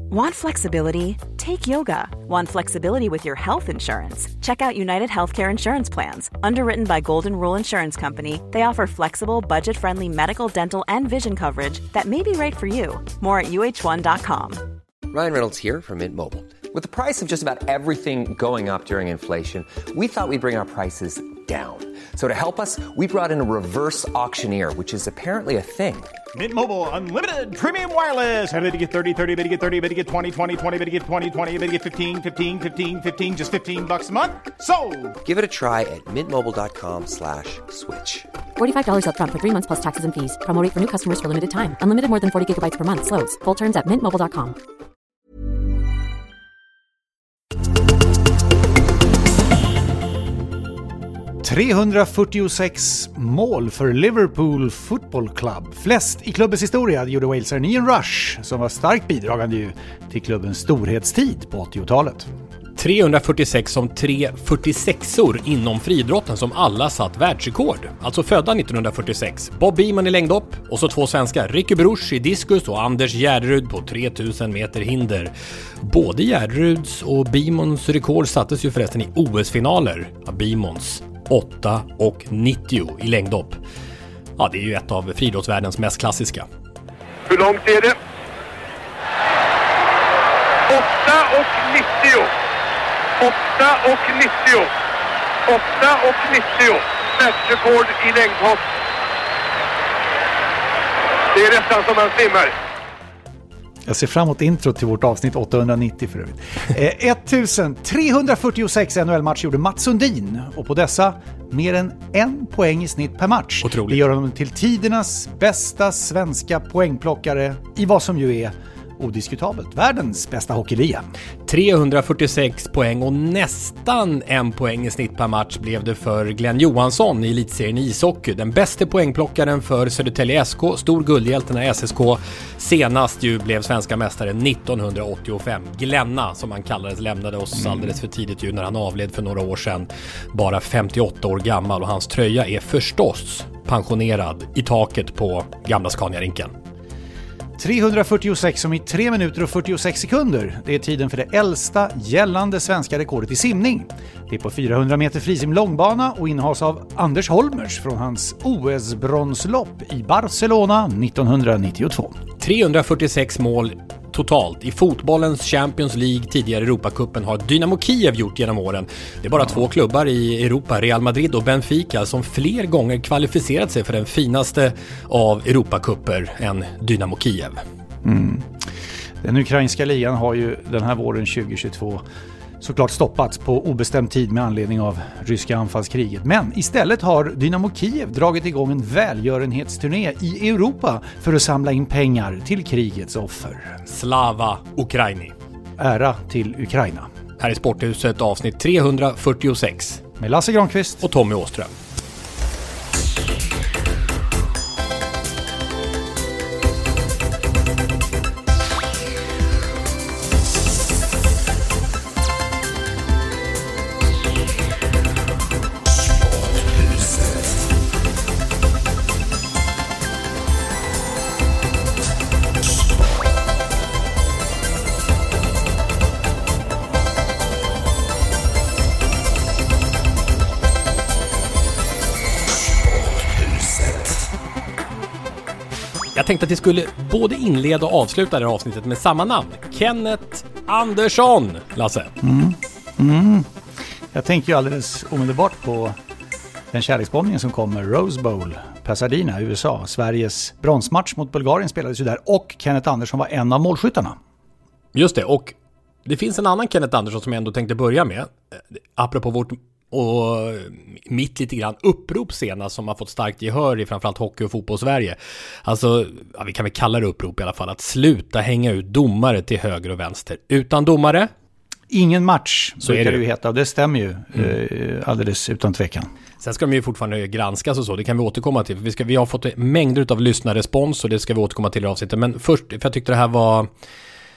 Want flexibility? Take yoga. Want flexibility with your health insurance? Check out United Healthcare Insurance Plans. Underwritten by Golden Rule Insurance Company, they offer flexible, budget-friendly medical, dental, and vision coverage that may be right for you. More at uh1.com. Ryan Reynolds here from Mint Mobile. With the price of just about everything going up during inflation, we thought we'd bring our prices down. So to help us, we brought in a reverse auctioneer, which is apparently a thing. Mint Mobile Unlimited Premium Wireless. How to get 30, 30, bit to get 30, bit to get 20, 20, 20, bit to get 20, 20, bit to get 15, 15, 15, 15, just $15 a month? Sold! Give it a try at mintmobile.com/switch. $45 up front for 3 months plus taxes and fees. Promo rate for new customers for limited time. Unlimited more than 40 gigabytes per month. Slows full terms at mintmobile.com. $346 mål för Liverpool Football Club. Flest i klubbens historia gjorde walesaren Ian Rush, som var starkt bidragande till klubbens storhetstid på 80-talet. 346 som 346or inom friidrotten som alla satt världsrekord. Alltså födda 1946. Bob Beamon i längdhopp och så 2 svenskar. Ricky Bruch i diskus och Anders Gärderud på 3000 meter hinder. Både Gärderuds och Beamons rekord sattes ju förresten i OS-finaler. Beamons 8,90 i längdhopp. Ja, det är ju ett av friidrottsvärldens mest klassiska. Hur långt är det? 8,90. 8,90. 8,90. Världsrekord i längdhopp. Det är nästan som man svimmar. Jag ser fram emot intro till vårt avsnitt 890 för övrigt. 1346 NHL-match gjorde Mats Sundin, och på dessa mer än 1 poäng i snitt per match. Otroligt. Det gör honom till tidernas bästa svenska poängplockare i vad som ju är odiskutabelt världens bästa hockeyliga. 346 poäng och nästan 1 poäng i snitt per match blev det för Glenn Johansson i elitserien i ishockey. Den bästa poängplockaren för Södertälje SK, stor guldhjälte när SSK senast ju blev svenska mästare 1985. Glenna, som han kallades, lämnade oss alldeles för tidigt ju när han avled för några år sedan. Bara 58 år gammal, och hans tröja är förstås pensionerad i taket på gamla Scania-rinken. 346 som i 3 minuter och 46 sekunder. Det är tiden för det äldsta gällande svenska rekordet i simning. Det är på 400 meter frisim långbana och innehas av Anders Holmers från hans OS-bronslopp i Barcelona 1992. 346 mål totalt i fotbollens Champions League, tidigare Europacupen, har Dynamo Kiev gjort genom åren. Det är bara 2 klubbar i Europa, Real Madrid och Benfica, som fler gånger kvalificerat sig för den finaste av Europacuper än Dynamo Kiev. Den ukrainska ligan har ju den här våren 2022 såklart stoppats på obestämd tid med anledning av ryska anfallskriget. Men istället har Dynamo Kiev dragit igång en välgörenhetsturné i Europa för att samla in pengar till krigets offer. Slava Ukraini. Ära till Ukraina. Här är Sporthuset avsnitt 346. Med Lasse Granqvist och Tommy Åström. Jag tänkte att vi skulle både inleda och avsluta det här avsnittet med samma namn. Kenneth Andersson, Lasse. Jag tänker ju alldeles omedelbart på den kärleksbombningen som kommer. Rose Bowl, Pasadena, USA. Sveriges bronsmatch mot Bulgarien spelades ju där, och Kenneth Andersson var en av målskyttarna. Just det, och det finns en annan Kenneth Andersson som jag ändå tänkte börja med. Apropå vårt och mitt lite grann upprop senast som har fått starkt gehör i framförallt hockey och fotboll i Sverige. Alltså, ja, vi kan väl kalla det upprop i alla fall, att sluta hänga ut domare till höger och vänster. Utan domare? Ingen match, så brukar det ju heta, och det stämmer ju alldeles utan tvekan. Sen ska de ju fortfarande granskas och så, det kan vi återkomma till. Vi har fått mängder av lyssnarrespons och det ska vi återkomma till i avsnittet. Men först, för jag tyckte det här var...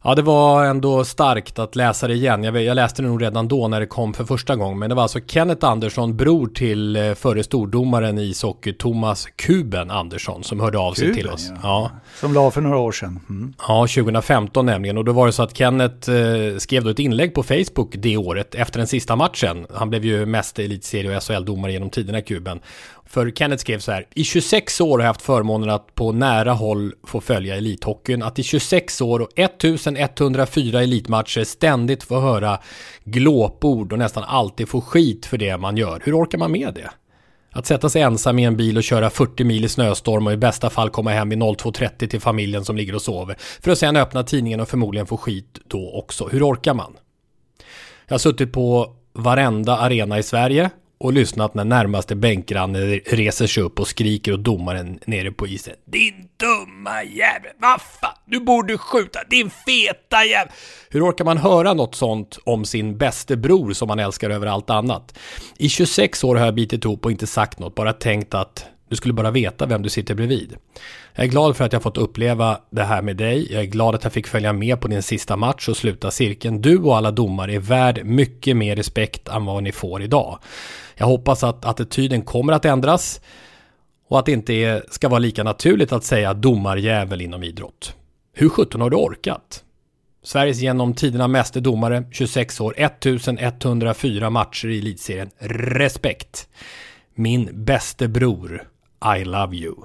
Ja, det var ändå starkt att läsa det igen. Jag läste det nog redan då när det kom för första gången. Men det var alltså Kenneth Andersson, bror till förre stordomaren i ishockey Thomas Kuben Andersson, som hörde av sig till oss. Ja. Som la för några år sedan. Mm. Ja, 2015 nämligen. Och då var det så att Kenneth skrev då ett inlägg på Facebook det året efter den sista matchen. Han blev ju mest elitserie- och SHL-domare genom tiderna, Kuben. För Kenneth skrev så här: i 26 år har jag haft förmånen att på nära håll få följa elithockeyn. Att i 26 år och 1104 elitmatcher ständigt få höra glåpord och nästan alltid få skit för det man gör. Hur orkar man med det? Att sätta sig ensam i en bil och köra 40 mil i snöstorm och i bästa fall komma hem vid 02.30 till familjen som ligger och sover. För att sen öppna tidningen och förmodligen få skit då också. Hur orkar man? Jag har suttit på varenda arena i Sverige och lyssnat när närmaste bänkgranne reser sig upp och skriker åt domaren nere på isen: din dumma jävel, vad fan, du borde skjuta, din feta jävel. Hur orkar man höra något sånt om sin bäste bror som man älskar över allt annat? I 26 år har jag bitit ihop och inte sagt något, bara tänkt att du skulle bara veta vem du sitter bredvid. Jag är glad för att jag fått uppleva det här med dig. Jag är glad att jag fick följa med på din sista match och sluta cirkeln. Du och alla domare är värd mycket mer respekt än vad ni får idag. Jag hoppas att attityden kommer att ändras och att det inte ska vara lika naturligt att säga domarjävel inom idrott. Hur 17 har du orkat? Sveriges genom tiderna meste domare, 26 år, 1104 matcher i elitserien. Respekt. Min bäste bror, I love you.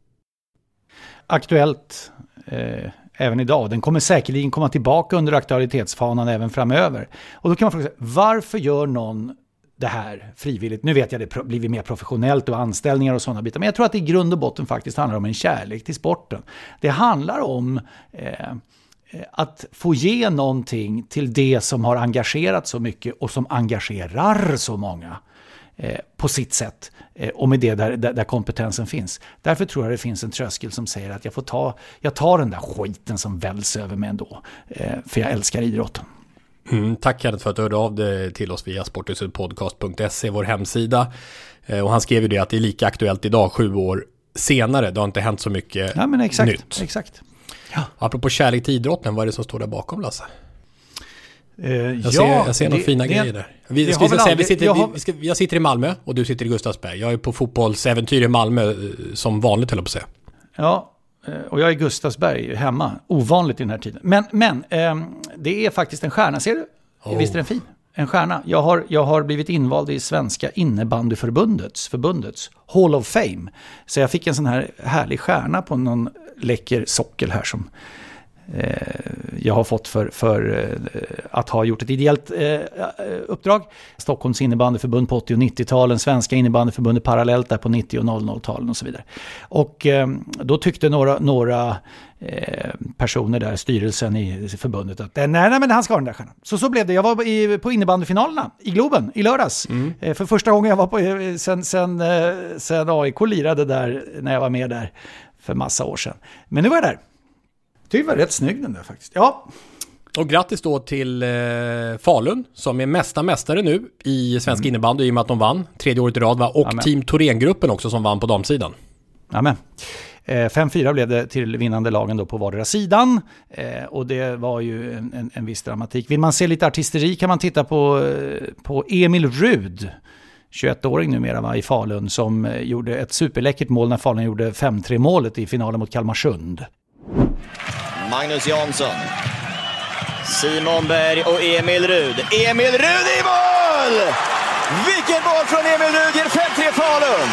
Aktuellt även idag. Den kommer säkerligen komma tillbaka under aktualitetsfanan även framöver. Och då kan man fråga sig, varför gör någon det här frivilligt? Nu vet jag att det blir mer professionellt och anställningar och sådana bitar. Men jag tror att det i grund och botten faktiskt handlar om en kärlek till sporten. Det handlar om att få ge någonting till det som har engagerat så mycket och som engagerar så många på sitt sätt. Och med det där kompetensen finns. Därför tror jag det finns en tröskel som säger att jag tar den där skiten som välls över mig ändå. För jag älskar idrotten. Tack Kenneth för att du hörde av dig till oss via sporthusutpodcast.se, vår hemsida. Och han skrev ju det att det är lika aktuellt idag 7 år senare. Det har inte hänt så mycket nytt. Exakt. Ja. Apropå kärlek till idrotten, vad är det som står där bakom, Lasse? Jag ser några fina grejer där. Jag sitter i Malmö och du sitter i Gustavsberg. Jag är på fotbollsäventyr i Malmö som vanligt, höll jag på att säga. Ja, och jag är i Gustavsberg hemma. Ovanligt i den här tiden. Men det är faktiskt en stjärna, ser du? Visst är den fin? En stjärna. Jag har blivit invald i Svenska innebandyförbundets Hall of Fame. Så jag fick en sån här härlig stjärna på någon läcker sockel här som jag har fått för att ha gjort ett ideellt uppdrag. Stockholms innebandyförbund på 80- och 90-talen, Svenska innebandyförbundet parallellt där på 90- och 00-talen och så vidare. Och då tyckte några personer där, styrelsen i förbundet, att nej men han ska ha den där stjärnan. Så blev det. Jag var på innebandyfinalerna i Globen i lördags. För första gången jag var på sen AIK lirade där, när jag var med där för massa år sedan. Men nu var jag där. Det var rätt snygg den där faktiskt. Ja. Och grattis då till Falun som är mästare nu i svensk innebandy i och med att de vann 3:e året i rad, va? Och Team Thorengruppen också som vann på damsidan. Amen. 5-4 blev det till vinnande lagen då på vardera sidan. Och det var ju en viss dramatik. Vill man se lite artisteri kan man titta på Emil Rud, 21-åring numera, va, i Falun, som gjorde ett superläckert mål när Falun gjorde 5-3 målet i finalen mot Kalmarsund. Magnus Jansson, Simon Berg och Emil Rud. Emil Rud i mål! Vilken mål från Emil Rud, ger 5-3 Falun.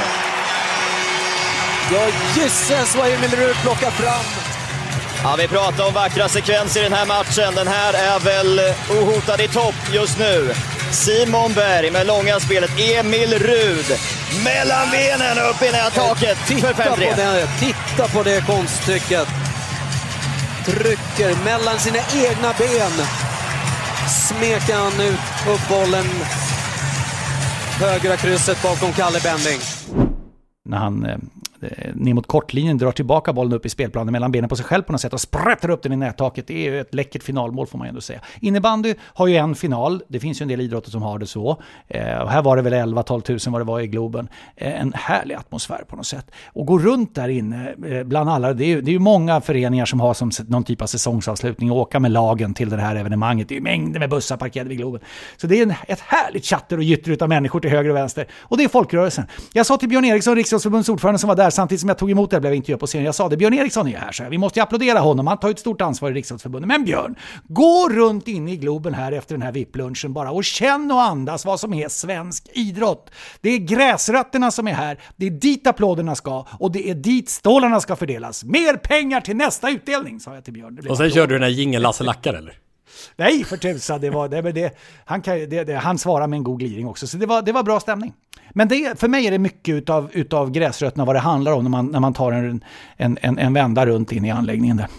Ja, gisses vad Emil Rud plockar fram. Ja, vi pratar om vackra sekvenser i den här matchen. Den här är väl ohotad i topp just nu. Simon Berg med långa spelet. Emil Rud mellan benen upp i nättaket för 5-3. Titta på det konststycket. Trycker mellan sina egna ben. Smeker han upp bollen. Högra krysset bakom Kalle Bending. När han ner mot kortlinjen, drar tillbaka bollen upp i spelplanen mellan benen på sig själv på något sätt och sprättar upp den i nättaket. Det är ju ett läckert finalmål får man ändå säga. Innebandy har ju en final, det finns ju en del idrotter som har det så. Och här var det väl 11-12 000 vad det var i Globen. En härlig atmosfär på något sätt. Och gå runt där inne bland alla, det är ju många föreningar som har som någon typ av säsongsavslutning och åka med lagen till det här evenemanget. Det är ju mängder med bussar parkerade vid Globen. Så det är ett härligt chatter och gytter utav människor till höger och vänster. Och det är folkrörelsen. Jag sa till Björn Eriksson, riksdagsförbundsordförande som var där samtidigt som jag tog emot det, blev intervjuad på scenen. Jag sa det, Björn Eriksson är här, så vi måste ju applådera honom. Han tar ett stort ansvar i riksdagsförbundet. Men Björn, gå runt in i Globen här efter den här VIP-lunchen bara och känn och andas vad som är svensk idrott. Det är gräsrötterna som är här. Det är dit applåderna ska och det är dit stålarna ska fördelas. Mer pengar till nästa utdelning, sa jag till Björn. Och sen körde du den här jingeln Lasse Lackar, eller? Nej, för tusan, han svarar med en god gliring också. Så det var bra stämning. Men för mig är det mycket utav gräsrötterna vad det handlar om när man tar en vända runt in i anläggningen där.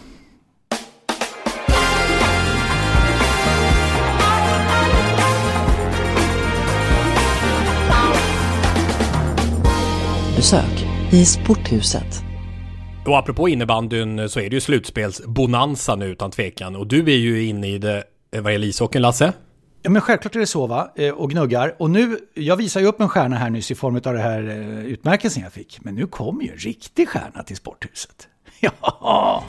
Besök i Sporthuset. Och apropå innebandyn så är det ju slutspelsbonanza nu utan tvekan. Och du är ju inne i det vad gäller ishockeyn, Lasse. Ja, men självklart är det så, va? Och gnuggar. Och nu, jag visar ju upp en stjärna här nyss i form av det här utmärkelsen jag fick. Men nu kommer ju en riktig stjärna till Sporthuset. Ja!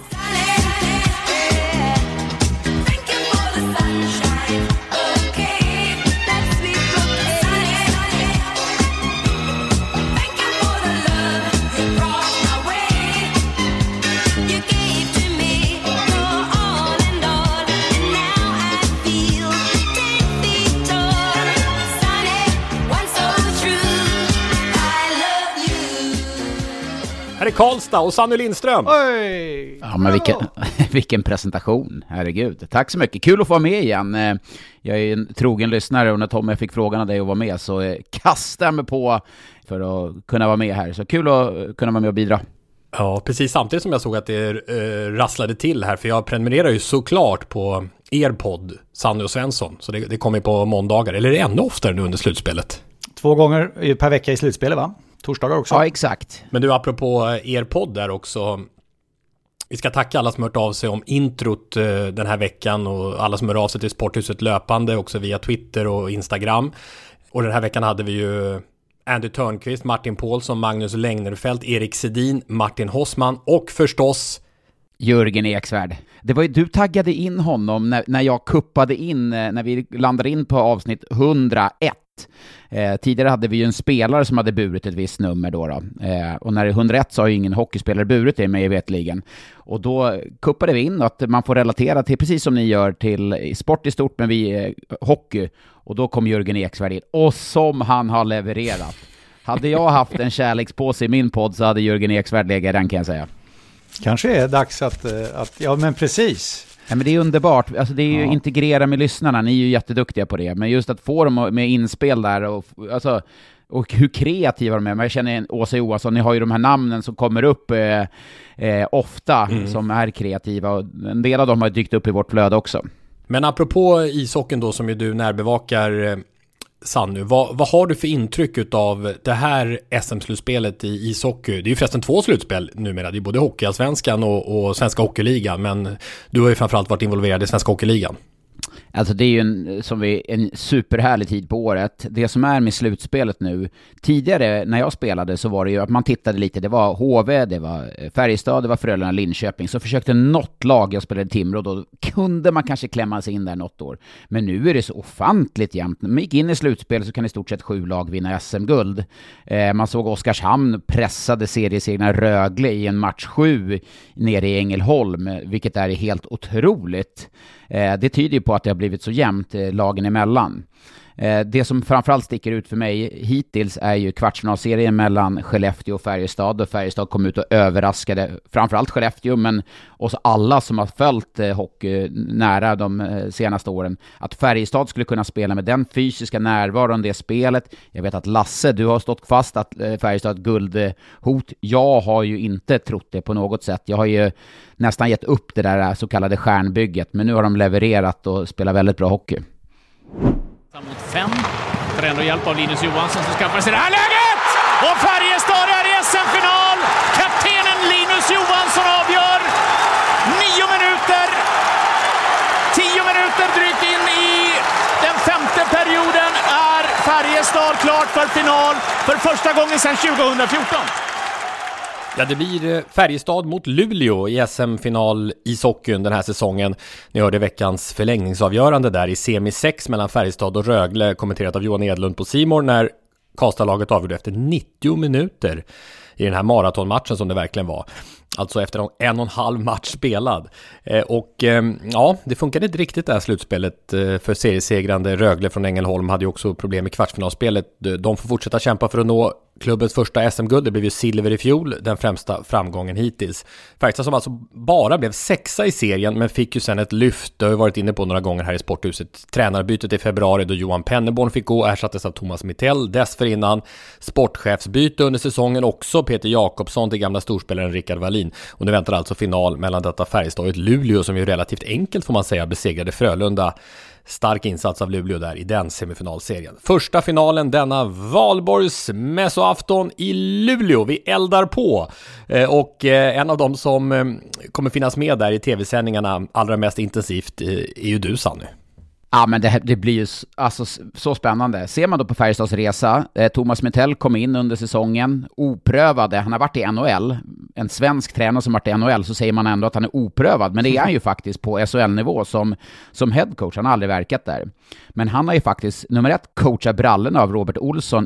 Här är Karlstad och Sanny Lindström. Oj! Ja, men vilken presentation, herregud. Tack så mycket, kul att få vara med igen. Jag är en trogen lyssnare och när Tommy fick frågan av dig att vara med så kastade jag mig på för att kunna vara med här. Så kul att kunna vara med och bidra. Ja, precis samtidigt som jag såg att det rasslade till här, för jag prenumererar ju såklart på er podd, Sanny och Svensson. Så det kommer på måndagar, eller är det ännu oftare nu under slutspelet? 2 gånger per vecka i slutspelet, va? Torsdagar också. Ja, exakt. Men du, apropå er podd där också. Vi ska tacka alla som hört av sig om introt den här veckan och alla som hör av sig till Sporthuset löpande också via Twitter och Instagram. Och den här veckan hade vi ju Andy Törnqvist, Martin Paulsson, Magnus Längnerfelt, Erik Sedin, Martin Hossman och förstås Jörgen Eksvärd. Det var ju du taggade in honom när jag kuppade in, när vi landade in på avsnitt 101. Tidigare hade vi ju en spelare som hade burit ett visst nummer då. Och när det är 101 så har ju ingen hockeyspelare burit det med vetligen. Och då kuppade vi in att man får relatera till, precis som ni gör, till sport i stort, men vi hockey. Och då kom Jörgen Eksvärd in. Och som han har levererat. Hade jag haft en kärlekspåse i min podd så hade Jörgen Eksvärd legat den, kan jag säga. Kanske är dags att ja, men precis. Ja, men det är underbart. Alltså, det är ju integrera med lyssnarna. Ni är ju jätteduktiga på det. Men just att få dem med inspel där och hur kreativa de är. Men jag känner Åsa Johansson, ni har ju de här namnen som kommer upp ofta som är kreativa. Och en del av dem har dykt upp i vårt flöde också. Men apropå ishockeyn då, som ju du närbevakar, Sanny, vad har du för intryck av det här SM-slutspelet i ishockey? Det är ju förresten 2 slutspel numera. Det är både Hockeyallsvenskan och Svenska Hockeyligan, men du har ju framförallt varit involverad i Svenska Hockeyligan. Alltså det är ju en superhärlig tid på året. Det som är med slutspelet nu, tidigare när jag spelade så var det ju att man tittade lite, det var HV, det var Färjestad, det var Frölunda, Linköping, så försökte något lag, jag spelade Timrå, då kunde man kanske klämma sig in där något år. Men nu är det så ofantligt jämnt. När man gick in i slutspel så kan i stort sett 7 lag vinna SM-guld. Man såg Oskarshamn pressade seriesegrarna Rögle i en match 7 nere i Ängelholm, vilket är helt otroligt. Det tyder ju på att det har blivit så jämnt lagen emellan. Det som framförallt sticker ut för mig hittills är ju kvartsfinalserien mellan Skellefteå och Färjestad. Och Färjestad kom ut och överraskade framförallt Skellefteå, men också alla som har följt hockey nära de senaste åren. Att Färjestad skulle kunna spela med den fysiska närvaron, det spelet. Jag vet att Lasse, du har stått fast att Färjestad guldhot. Jag har ju inte trott det på något sätt. Jag har ju nästan gett upp det där så kallade stjärnbygget, men nu har de levererat och spelar väldigt bra hockey. Mot 5. Får ändå hjälp av Linus Johansson som skaffar sig det här läget! Och Färjestad är i SM-final! minuter drygt in i den femte perioden är Färjestad klart för final för första gången sedan 2014. Ja, det blir Färjestad mot Luleå i SM-final i hockeyn den här säsongen. Ni hörde veckans förlängningsavgörande där i semi 6 mellan Färjestad och Rögle, kommenterat av Johan Edlund på C More, när Karlstad-laget avgjorde efter 90 minuter i den här maratonmatchen som det verkligen var. Alltså efter 1,5 match spelad. Ja, det funkade inte riktigt det här slutspelet för seriesegrande Rögle från Ängelholm. Hade ju också problem i kvartsfinalspelet. De får fortsätta kämpa för att nå klubbens första SM-guld. Det blev ju silver i fjol, den främsta framgången hittills. Färjestad som alltså bara blev 6:a i serien, men fick ju sen ett lyft. Det har ju varit inne på några gånger här i Sporthuset. Tränarbytet i februari då Johan Penneborn fick gå, ersattes av Thomas Mittell. Dessförinnan sportchefsbyte under säsongen också. Peter Jakobsson till gamla storspelaren Rickard Wallin. Och nu väntar alltså final mellan detta Färjestad och ett Luleå som ju relativt enkelt, får man säga, besegrade Frölunda. Stark insats av Luleå där i den semifinalserien. Första finalen denna Valborgs mässoafton i Luleå. Vi eldar på. Och en av dem som kommer finnas med där i tv-sändningarna allra mest intensivt är ju du, Sanny. Ja, men det blir ju alltså så spännande. Ser man då på Färjestads resa, Thomas Mittell kom in under säsongen, oprövade. Han har varit i NHL. En svensk tränare som varit i NHL, så säger man ändå att han är oprövad. Men det är han ju faktiskt på SHL-nivå som headcoach. Han har aldrig verkat där. Men han har ju faktiskt, nummer 1, coachat brallen av Robert Olsson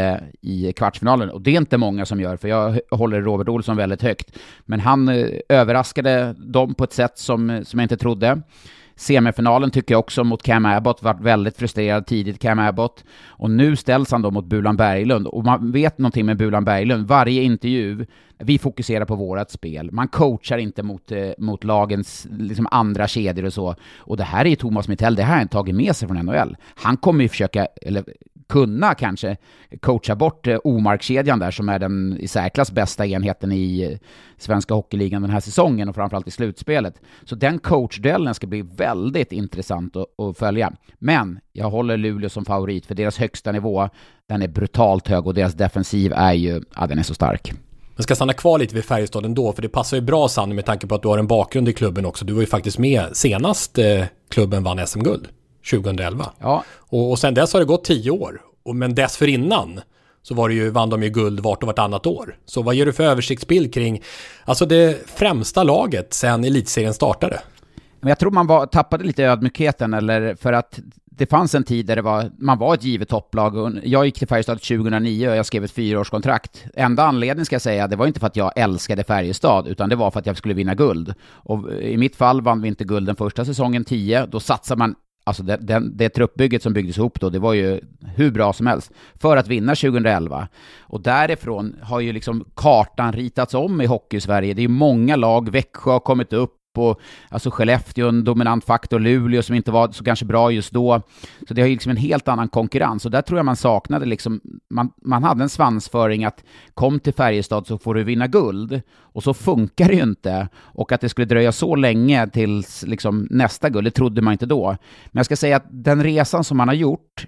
i kvartsfinalen. Och det är inte många som gör, för jag håller Robert Olsson väldigt högt. Men han överraskade dem på ett sätt som jag inte trodde. Semifinalen tycker jag också mot Cam Abbott, var väldigt frustrerad tidigt, Cam Abbott. Och nu ställs han då mot Bulan Berglund. Och man vet någonting med Bulan Berglund. Varje intervju, vi fokuserar på vårat spel. Man coachar inte mot lagens liksom andra kedjor och så. Och det här är ju Thomas Mittell, det här har han tagit med sig från NHL. Han kommer ju försöka, eller kunna kanske coacha bort Omark-kedjan där, som är den i särklass bästa enheten i svenska hockeyligan den här säsongen och framförallt i slutspelet. Så den coachduellen ska bli väldigt intressant att följa. Men jag håller Luleå som favorit, för deras högsta nivå, den är brutalt hög, och deras defensiv är ju, ja, den är så stark. Men ska stanna kvar lite vid Färjestad ändå, för det passar ju bra, Sanny, med tanke på att du har en bakgrund i klubben också. Du var ju faktiskt med senast klubben vann SM-guld 2011. Ja. Och sen dess har det gått 10 år. Men dessförinnan så vann de ju guld vart och vartannat år. Så vad ger du för översiktsbild kring alltså det främsta laget sen elitserien startade? Men jag tror man tappade lite ödmjukheten, eller för att det fanns en tid där man var ett givet topplag. Och jag gick till Färjestad 2009 och jag skrev ett 4-årskontrakt. Enda anledningen, ska jag säga, det var inte för att jag älskade Färjestad, utan det var för att jag skulle vinna guld. Och i mitt fall vann vi inte guld den första säsongen 10. Då satsar man, alltså det truppbygget som byggdes ihop då, det var ju hur bra som helst för att vinna 2011. Och därifrån har ju liksom kartan ritats om i hockey-Sverige. Det är ju många lag, Växjö har kommit upp, och alltså Skellefteå en dominant faktor, Luleå som inte var så kanske bra just då. Så det har ju liksom en helt annan konkurrens, och där tror jag man saknade liksom, man hade en svansföring att kom till Färjestad så får du vinna guld, och så funkar det ju inte, och att det skulle dröja så länge tills liksom nästa guld, det trodde man inte då. Men jag ska säga att den resan som man har gjort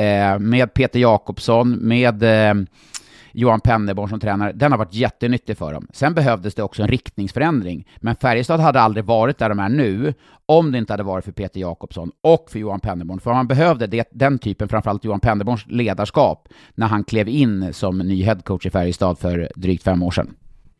med Peter Jakobsson, med Johan Penneborn som tränare, den har varit jättenyttig för dem. Sen behövdes det också en riktningsförändring. Men Färjestad hade aldrig varit där de är nu om det inte hade varit för Peter Jakobsson och för Johan Penneborn. För man behövde den typen, framförallt Johan Penneborns ledarskap, när han klev in som ny headcoach i Färjestad för drygt 5 år sedan.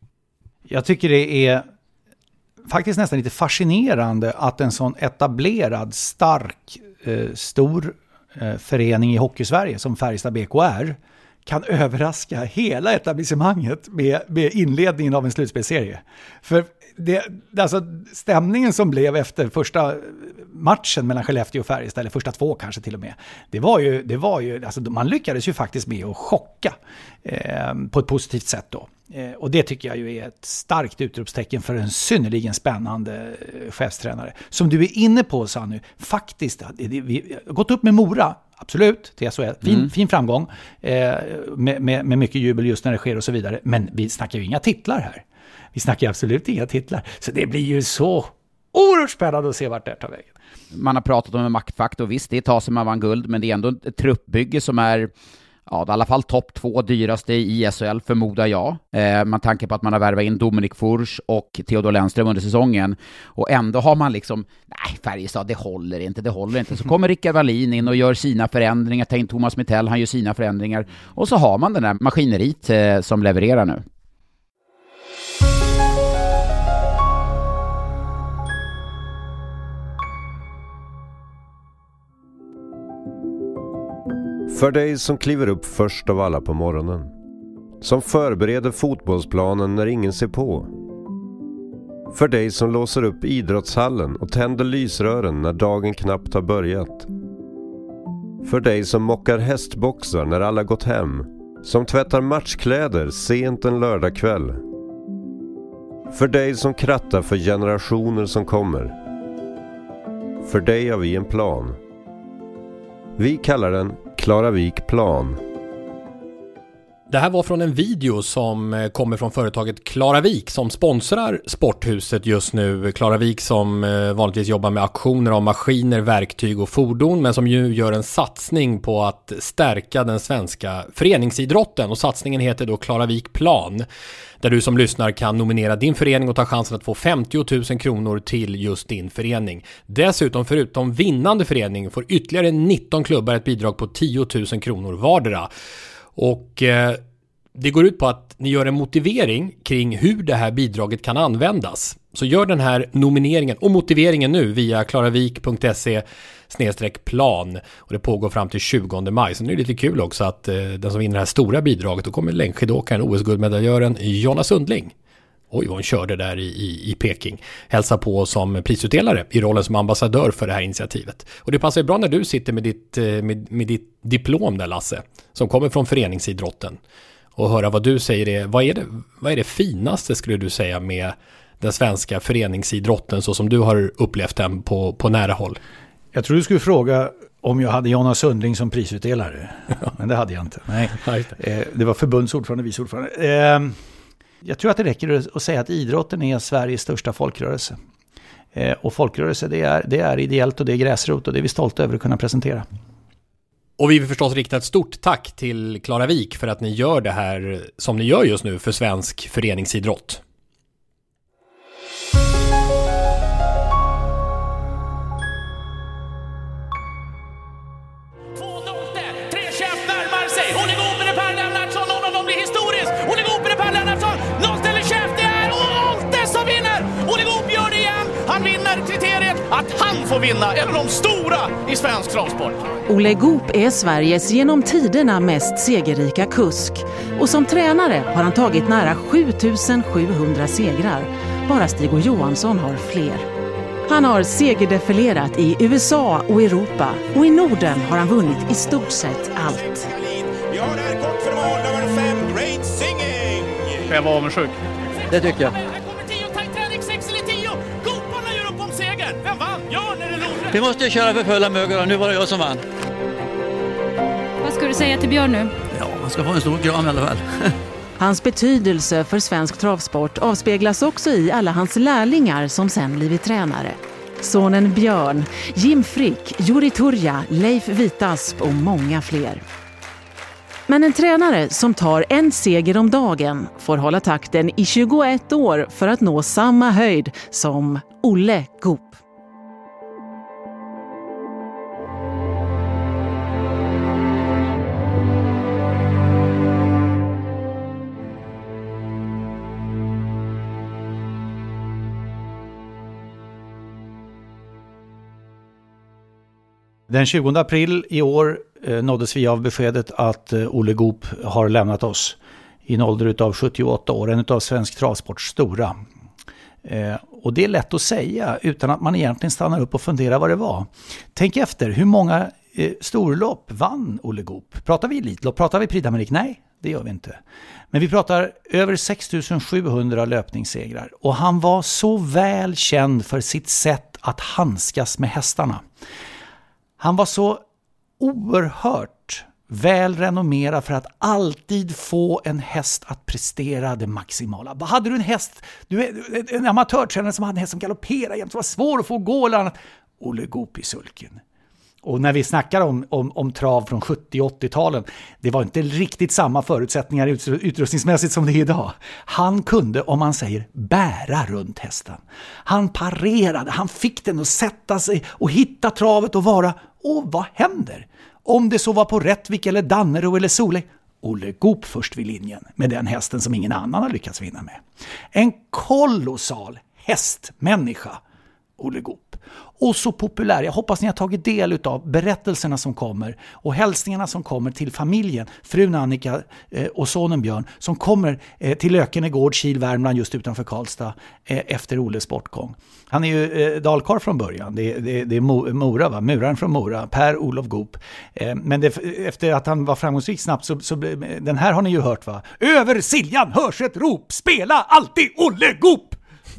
Jag tycker det är faktiskt nästan lite fascinerande att en sån etablerad, stark, stor förening i hockey-Sverige som Färjestad BK är, kan överraska hela etablissemanget med inledningen av en slutspelserie. För alltså stämningen som blev efter första matchen mellan Skellefteå och Färjestad, eller första 2 kanske till och med, det var ju alltså, man lyckades ju faktiskt med att chocka på ett positivt sätt då. Och det tycker jag ju är ett starkt utropstecken för en synnerligen spännande chefstränare. Som du är inne på, Sanny, faktiskt, vi har gått upp med Mora, absolut, till SHL, fin framgång, med mycket jubel just när det sker och så vidare. Men vi snackar ju inga titlar här. Vi snackar absolut inga titlar. Så det blir ju så oerhört spännande att se vart det tar vägen. Man har pratat om en maktfaktor, visst, det tar sig man vann guld, men det är ändå ett truppbygge som är, Ja, det är i alla fall topp 2 dyraste i SHL, förmodar jag. Man tanke på att man har värvat in Dominik Furs och Theodor Lennström under säsongen. Och ändå har man liksom, nej, Färjestad, det håller inte. Så kommer Rickard Wallin in och gör sina förändringar. Tänk Thomas Mittell, han gör sina förändringar. Och så har man den där maskineriet som levererar nu. För dig som kliver upp först av alla på morgonen. Som förbereder fotbollsplanen när ingen ser på. För dig som låser upp idrottshallen och tänder lysrören när dagen knappt har börjat. För dig som mockar hästboxar när alla gått hem. Som tvättar matchkläder sent en lördagkväll. För dig som krattar för generationer som kommer. För dig har vi en plan. Vi kallar den Klaravik plan. Det här var från en video som kommer från företaget Klaravik som sponsrar Sporthuset just nu. Klaravik som vanligtvis jobbar med auktioner av maskiner, verktyg och fordon, men som ju gör en satsning på att stärka den svenska föreningsidrotten. Och satsningen heter då Klaravik plan, där du som lyssnar kan nominera din förening och ta chansen att få 50 000 kronor till just din förening. Dessutom, förutom vinnande förening, får ytterligare 19 klubbar ett bidrag på 10 000 kronor vardera. Och det går ut på att ni gör en motivering kring hur det här bidraget kan användas. Så gör den här nomineringen och motiveringen nu via klaravik.se/plan. Och det pågår fram till 20 maj. Så nu är det lite kul också att den som vinner det här stora bidraget, då kommer längdskidåkaren, OS-guldmedaljören Jonas Sundling. Oj, vad hon körde där i Peking. Hälsa på som prisutdelare i rollen som ambassadör för det här initiativet. Och det passar ju bra när du sitter med ditt diplom där, Lasse, som kommer från föreningsidrotten. Och höra vad du säger vad är det finaste, skulle du säga, med den svenska föreningsidrotten så som du har upplevt den på nära håll? Jag tror du skulle fråga om jag hade Jonas Sundling som prisutdelare. Men det hade jag inte. Nej. Det var förbundsordförande och vice ordförande. Jag tror att det räcker att säga att idrotten är Sveriges största folkrörelse. Och folkrörelse, det är ideellt och det är gräsrot, och det är vi stolta över att kunna presentera. Och vi vill förstås rikta ett stort tack till Klaravik för att ni gör det här som ni gör just nu för svensk föreningsidrott. Att han får vinna, eller de stora i svensk travsport. Olle Goop är Sveriges genom tiderna mest segerrika kusk. Och som tränare har han tagit nära 7700 segrar. Bara Stig-O Johansson har fler. Han har segerdefilerat i USA och Europa. Och i Norden har han vunnit i stort sett allt. Ja, där kort för mål, nummer 5, Great Singing. Jag var avundsjuk. Det tycker jag. Vi måste ju köra för fulla mögor och nu var det jag som vann. Vad ska du säga till Björn nu? Ja, man ska få en stor kram i alla fall. Hans betydelse för svensk travsport avspeglas också i alla hans lärlingar som sen blivit tränare. Sonen Björn, Jim Frick, Juri Turja, Leif Vitasp och många fler. Men en tränare som tar en seger om dagen får hålla takten i 21 år för att nå samma höjd som Olle Goop. Den 20 april i år nåddes vi av beskedet att Olle Goop har lämnat oss i en ålder av 78 år, en av svensk travsports stora. Och det är lätt att säga utan att man egentligen stannar upp och funderar vad det var. Tänk efter, hur många storlopp vann Olle Goop? Pratar vi elitlopp? Pratar vi Prix d'Amérique? Nej, det gör vi inte. Men vi pratar över 6700 löpningssegrar. Och han var så väl känd för sitt sätt att handskas med hästarna. Han var så oerhört väl renommerad för att alltid få en häst att prestera det maximala. Hade du en häst, en amatörtränare som hade en häst som galopperade jämt, så var svår att få gå eller annat. Olle Goop i sulken. Och när vi snackar om trav från 70- och 80-talen, det var inte riktigt samma förutsättningar utrustningsmässigt som det är idag. Han kunde, om man säger, bära runt hästen. Han parerade, han fick den att sätta sig och hitta travet och vara, och vad händer? Om det så var på Rättvik eller Dannero eller Solej, Olle Goop först vid linjen med den hästen som ingen annan har lyckats vinna med. En kolossal hästmänniska, Olle Goop. Och så populär. Jag hoppas ni har tagit del av berättelserna som kommer och hälsningarna som kommer till familjen, frun Annika och sonen Björn, som kommer till Lökenegård, Kil, Värmland, just utanför Karlstad efter Olles bortgång. Han är ju dalkarl från början. Det är Mora, va? Muraren från Mora, Per-Olof Goop. Men efter att han var framgångsrik snabbt så den här har ni ju hört, va? Över Siljan hörs ett rop, spela alltid Olle Goop!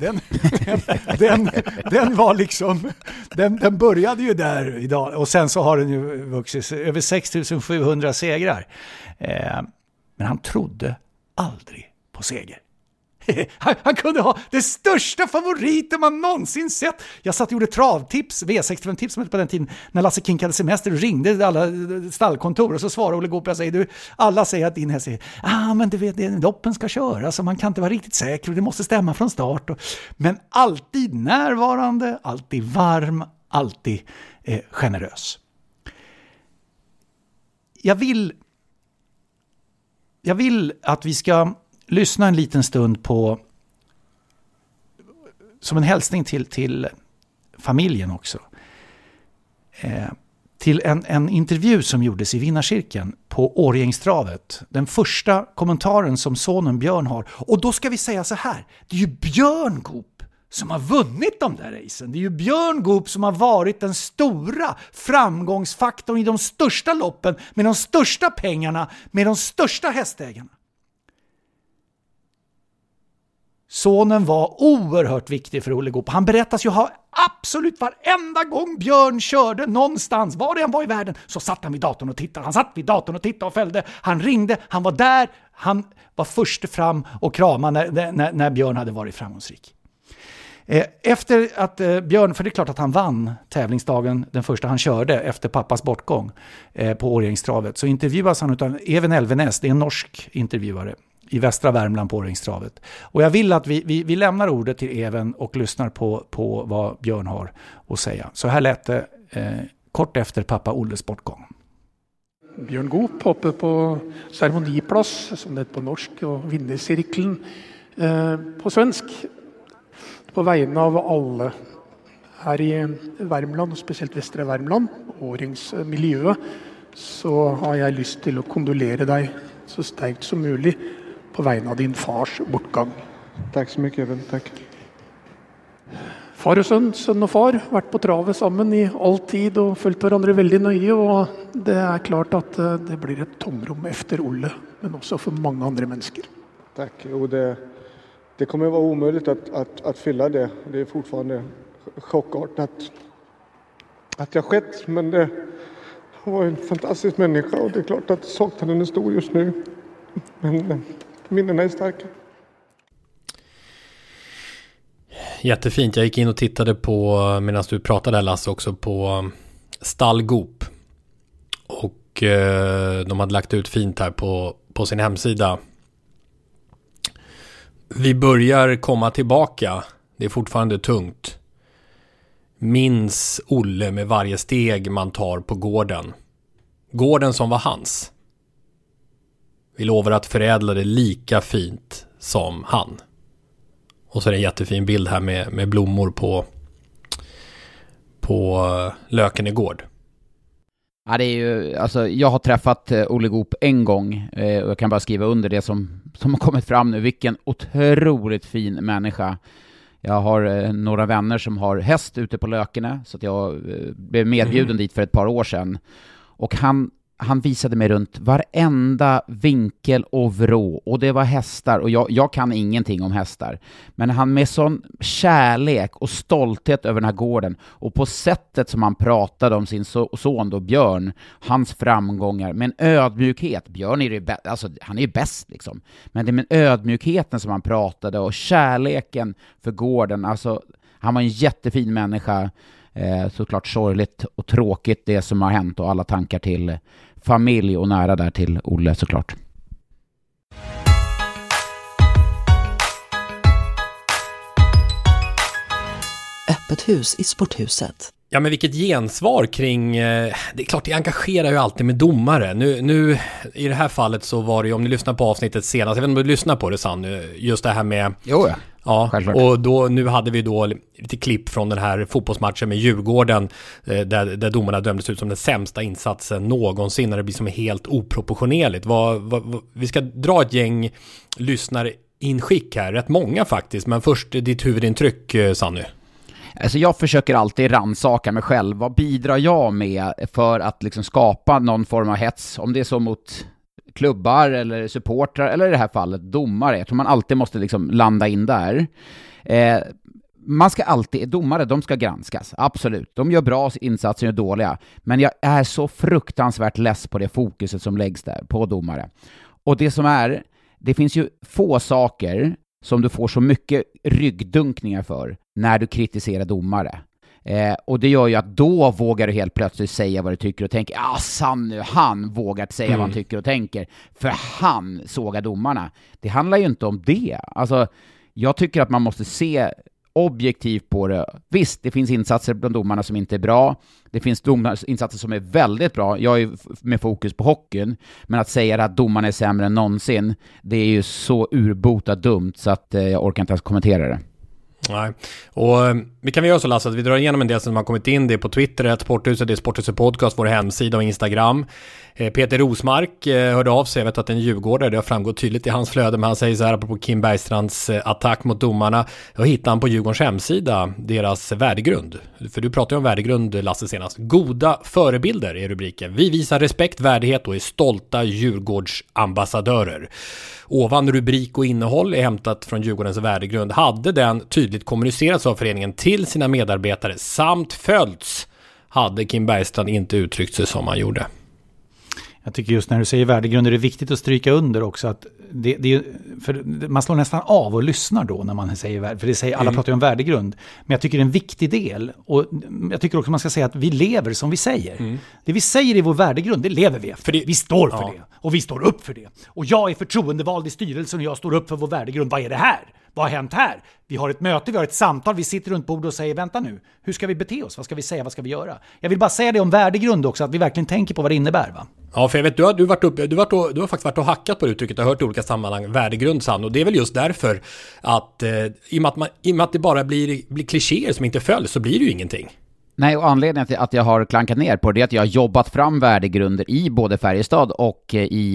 Den var liksom, den började ju där idag, och sen så har den ju vuxit över 6700 segrar. Men han trodde aldrig på seger. Han kunde ha det största favoriten man någonsin sett. Jag satt och gjorde travtips, V65-tips som på den tiden, när Lasse Kink hade semester, och ringde alla stallkontor, och så svarade Olle Goop, jag säger, alla säger att din häst säger, men du vet, loppen ska köra, så man kan inte vara riktigt säker och det måste stämma från start. Men alltid närvarande, alltid varm, alltid generös. Jag vill att vi ska lyssna en liten stund på, som en hälsning till familjen också, till en intervju som gjordes i Vinnarcirkeln på Årjängstravet. Den första kommentaren som sonen Björn har. Och då ska vi säga så här, det är ju Björn Goop som har vunnit de där racen. Det är ju Björn Goop som har varit den stora framgångsfaktorn i de största loppen, med de största pengarna, med de största hästägarna. Sonen var oerhört viktig för Olle Goop. Han berättas ju ha absolut varenda gång Björn körde någonstans, var det han var i världen, så satt han vid datorn och tittade. Han satt vid datorn och tittade och följde. Han ringde, han var där. Han var först fram och kramade när Björn hade varit framgångsrik. Efter att Björn, för det är klart att han vann tävlingsdagen, den första han körde efter pappas bortgång på Årjängstravet, så intervjuas han av Even Elvenes, det är en norsk intervjuare i västra Värmland på Årjängstravet. Och jag vill att vi lämnar ordet till Even och lyssnar på vad Björn har att säga. Så här lät det kort efter pappa Olles bortgång. Björn Goop uppe på ceremoniplass, som det heter på norsk, och Vinnarcirkeln på svensk. På vegne av alle her i Värmland, og spesielt Vestre Värmland, Årjängsmiljøet, så har jag lyst till att kondolera dig så starkt som möjligt på vegne av din fars bortgang. Tack så mycket, Even. Tack. Far och son och far, varit på travet sammen i all tid och följt varandra väldigt nøye, och det är klart att det blir ett tomrum efter Olle, men också för många andra människor. Tack. Jo, det kommer att vara omöjligt att fylla det. Det är fortfarande chockartat att jag skett, men det var en fantastisk människa, och det är klart att saknaden är stor just nu. Men minnena är starka. Jättefint. Jag gick in och tittade på, medan du pratade här Lasse, också på Stall Goop. Och de hade lagt ut fint här på sin hemsida. Vi börjar komma tillbaka. Det är fortfarande tungt. Minns Olle med varje steg man tar på gården. Gården som var hans. Vi lovar att förädla det lika fint som han. Och så är det en jättefin bild här med blommor på Lökenegård. Ja, det är ju, alltså, jag har träffat Olle Goop en gång och jag kan bara skriva under det som har kommit fram nu. Vilken otroligt fin människa. Jag har några vänner som har häst ute på Lökene, så att jag blev medbjuden dit för ett par år sedan. Och han visade mig runt varenda vinkel och vrå, och det var hästar, och jag kan ingenting om hästar, men han med sån kärlek och stolthet över den här gården, och på sättet som han pratade om sin son då, Björn, hans framgångar, med en ödmjukhet. Björn är ju alltså, han är ju bäst liksom, men det är med ödmjukheten som han pratade, och kärleken för gården. Alltså, han var en jättefin människa. Såklart sorgligt och tråkigt det som har hänt, och alla tankar till familj och nära där till Olle såklart. Öppet hus i Sporthuset. Ja, men vilket gensvar kring, det är klart det engagerar ju alltid med domare. Nu i det här fallet så var det ju, om ni lyssnar på avsnittet senast, jag vet inte om du lyssnar på det Sam, just det här med... Jo, ja, självklart. Och då, nu hade vi då lite klipp från den här fotbollsmatchen med Djurgården där domarna dömdes ut som den sämsta insatsen någonsin, när det blir som helt oproportionerligt. Vi ska dra ett gäng lyssnarinskick här, rätt många faktiskt, men först ditt huvudintryck, Sanny. Alltså jag försöker alltid ransaka mig själv. Vad bidrar jag med för att liksom skapa någon form av hets? Om det är så mot klubbar eller supportrar, eller i det här fallet domare. Jag tror man alltid måste liksom landa in där. Man ska alltid, domare, de ska granskas. Absolut. De gör bra insatser och dåliga. Men jag är så fruktansvärt less på det fokuset som läggs där på domare. Och det finns ju få saker som du får så mycket ryggdunkningar för när du kritiserar domare. Och det gör ju att då vågar du helt plötsligt säga vad du tycker och tänker. Sanny, han vågar säga vad han tycker och tänker. För han sågar domarna. Det handlar ju inte om det. Alltså, jag tycker att man måste se objektivt på det. Visst, det finns insatser bland domarna som inte är bra. Det finns insatser som är väldigt bra. Jag är med fokus på hockeyn. Men att säga att domarna är sämre än någonsin, det är ju så urbota dumt så att jag orkar inte ens kommentera det. Nej, och vi kan göra så, Lasse, att vi drar igenom en del som har kommit in. Det är på Twitter, Sporthuset, det är Sporthuset Podcast, vår hemsida och Instagram. Peter Rosmark hörde av sig, jag vet att en djurgårdare, det har framgått tydligt i hans flöde, men han säger så här apropå Kim Bergstrands attack mot domarna. Jag hittade han på Djurgårdens hemsida, deras värdegrund. För du pratade om värdegrund, Lasse, senast. Goda förebilder är rubriken. Vi visar respekt, värdighet och är stolta Djurgårdsambassadörer. Ovan rubrik och innehåll är hämtat från Djurgårdens värdegrund. Hade den tydligt kommunicerats av föreningen till sina medarbetare samt följts, hade Kim Bergstrand inte uttryckt sig som han gjorde. Jag tycker just när du säger värdegrund är det viktigt att stryka under också att för man slår nästan av och lyssnar då när man säger för det säger alla pratar ju om värdegrund, men jag tycker det är en viktig del, och jag tycker också man ska säga att vi lever som vi säger. Det vi säger i vår värdegrund, det lever vi efter. Vi står för det och vi står upp för det. Och jag är förtroendevald i styrelsen och jag står upp för vår värdegrund. Vad är det här? Vad har hänt här? Vi har ett möte, vi har ett samtal, vi sitter runt bordet och säger vänta nu, hur ska vi bete oss? Vad ska vi säga? Vad ska vi göra? Jag vill bara säga det om värdegrund också, att vi verkligen tänker på vad det innebär, va? Ja, för jag vet, du har faktiskt varit och hackat på det uttrycket och hört i olika sammanhang värdegrund, Sann, och det är väl just därför att i och med att det bara blir klichéer som inte följs, så blir det ju ingenting. Nej, och anledningen till att jag har klankat ner på det är att jag har jobbat fram värdegrunder i både Färjestad och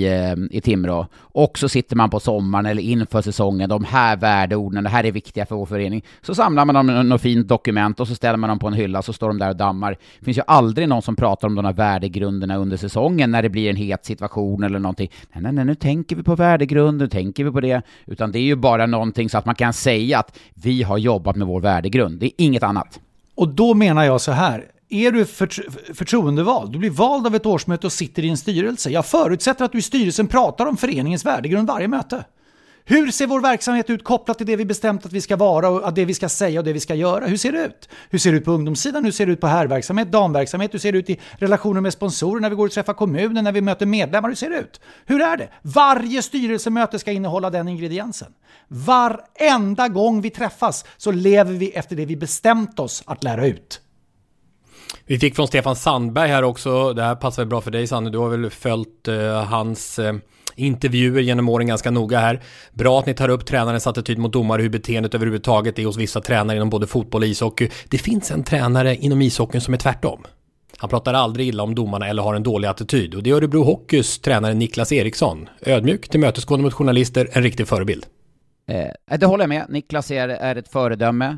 i Timrå. Och så sitter man på sommaren eller inför säsongen, de här värdeorden, det här är viktiga för vår förening. Så samlar man dem i något fint dokument och så ställer man dem på en hylla, så står de där och dammar. Det finns ju aldrig någon som pratar om de här värdegrunderna under säsongen när det blir en het situation eller någonting. Nej, nu tänker vi på värdegrunder, tänker vi på det. Utan det är ju bara någonting så att man kan säga att vi har jobbat med vår värdegrund. Det är inget annat. Och då menar jag så här, är du förtroendevald, du blir vald av ett årsmöte och sitter i en styrelse. Jag förutsätter att du i styrelsen pratar om föreningens värdegrund varje möte. Hur ser vår verksamhet ut kopplat till det vi bestämt att vi ska vara och det vi ska säga och det vi ska göra? Hur ser det ut? Hur ser det ut på ungdomssidan? Hur ser det ut på herrverksamhet, damverksamhet? Hur ser det ut i relationer med sponsorer när vi går och träffar kommunen, när vi möter medlemmar? Hur ser det ut? Hur är det? Varje styrelsemöte ska innehålla den ingrediensen. Varenda gång vi träffas så lever vi efter det vi bestämt oss att lära ut. Vi fick från Stefan Sandberg här också. Det här passar bra för dig, Sanne. Du har väl följt hans intervjuer genom åren ganska noga här. Bra att ni tar upp tränarens attityd mot domare, hur beteendet överhuvudtaget är hos vissa tränare inom både fotboll och ishockey. Det finns en tränare inom ishockeyn som är tvärtom. Han pratar aldrig illa om domarna eller har en dålig attityd. Och det är Örebro Hockeys tränare Niklas Eriksson. Ödmjuk, tillmötesgående mot journalister, en riktig förebild. Det håller jag med. Niklas är ett föredöme.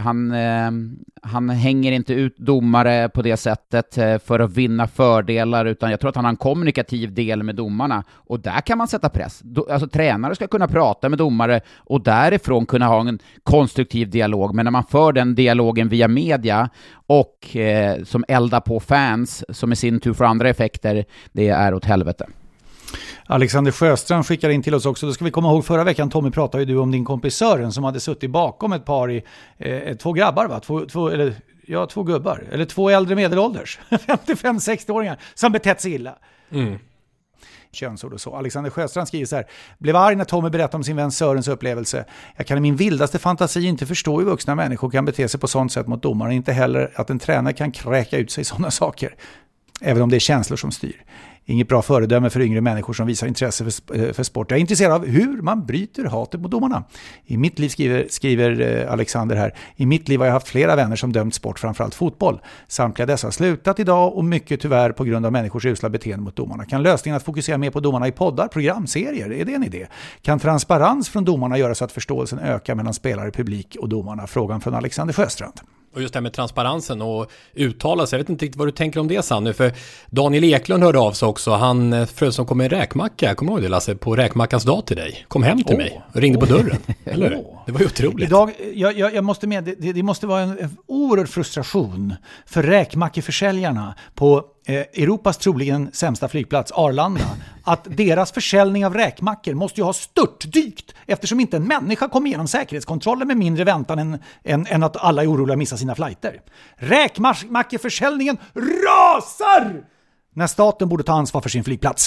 Han hänger inte ut domare på det sättet för att vinna fördelar, utan jag tror att han har en kommunikativ del med domarna, och där kan man sätta press. Alltså tränare ska kunna prata med domare och därifrån kunna ha en konstruktiv dialog, men när man för den dialogen via media och som eldar på fans som i sin tur får andra effekter, det är åt helvete. Alexander Sjöstrand skickar in till oss också. Då ska vi komma ihåg förra veckan, Tommy, pratade ju du om din kompis Sören som hade suttit bakom ett par två grabbar, va? Två, eller Jag har 2 gubbar, eller 2 äldre medelålders, 55-60-åringar, som betett sig illa. Könsord och så. Alexander Sjöstrand skriver så här: blev arg när Tommy berättade om sin vän Sörens upplevelse. Jag kan i min vildaste fantasi inte förstå hur vuxna människor kan bete sig på sånt sätt mot domaren. Inte heller att en tränare kan kräka ut sig sådana saker. Även om det är känslor som styr. Inget bra föredöme för yngre människor som visar intresse för sport. Jag är intresserad av hur man bryter hatet mot domarna. I mitt liv, skriver Alexander här, i mitt liv har jag haft flera vänner som dömt sport, framförallt fotboll. Samtliga dessa har slutat idag och mycket tyvärr på grund av människors usla beteende mot domarna. Kan lösningen att fokusera mer på domarna i poddar, programserier, är det en idé? Kan transparens från domarna göra så att förståelsen ökar mellan spelare, publik och domarna? Frågan från Alexander Sjöstrand. Och just det här med transparensen och uttala sig. Jag vet inte riktigt vad du tänker om det, Sanne. För Daniel Eklund hörde av sig också. Han frös som kom med en räkmacka. Kommer du ihåg det, Lasse? På räkmackans dag till dig. Kom hem till mig och ringde på dörren. Eller? Det var ju otroligt. Idag, jag måste med, det måste vara en oerhörd frustration för räkmackeförsäljarna på Europas troligen sämsta flygplats, Arlanda, att deras försäljning av räkmackor måste ju ha störtdykt eftersom inte en människa kommer igenom säkerhetskontrollen med mindre väntan än att alla är oroliga att missa sina flighter. Räkmackeförsäljningen rasar när staten borde ta ansvar för sin flygplats.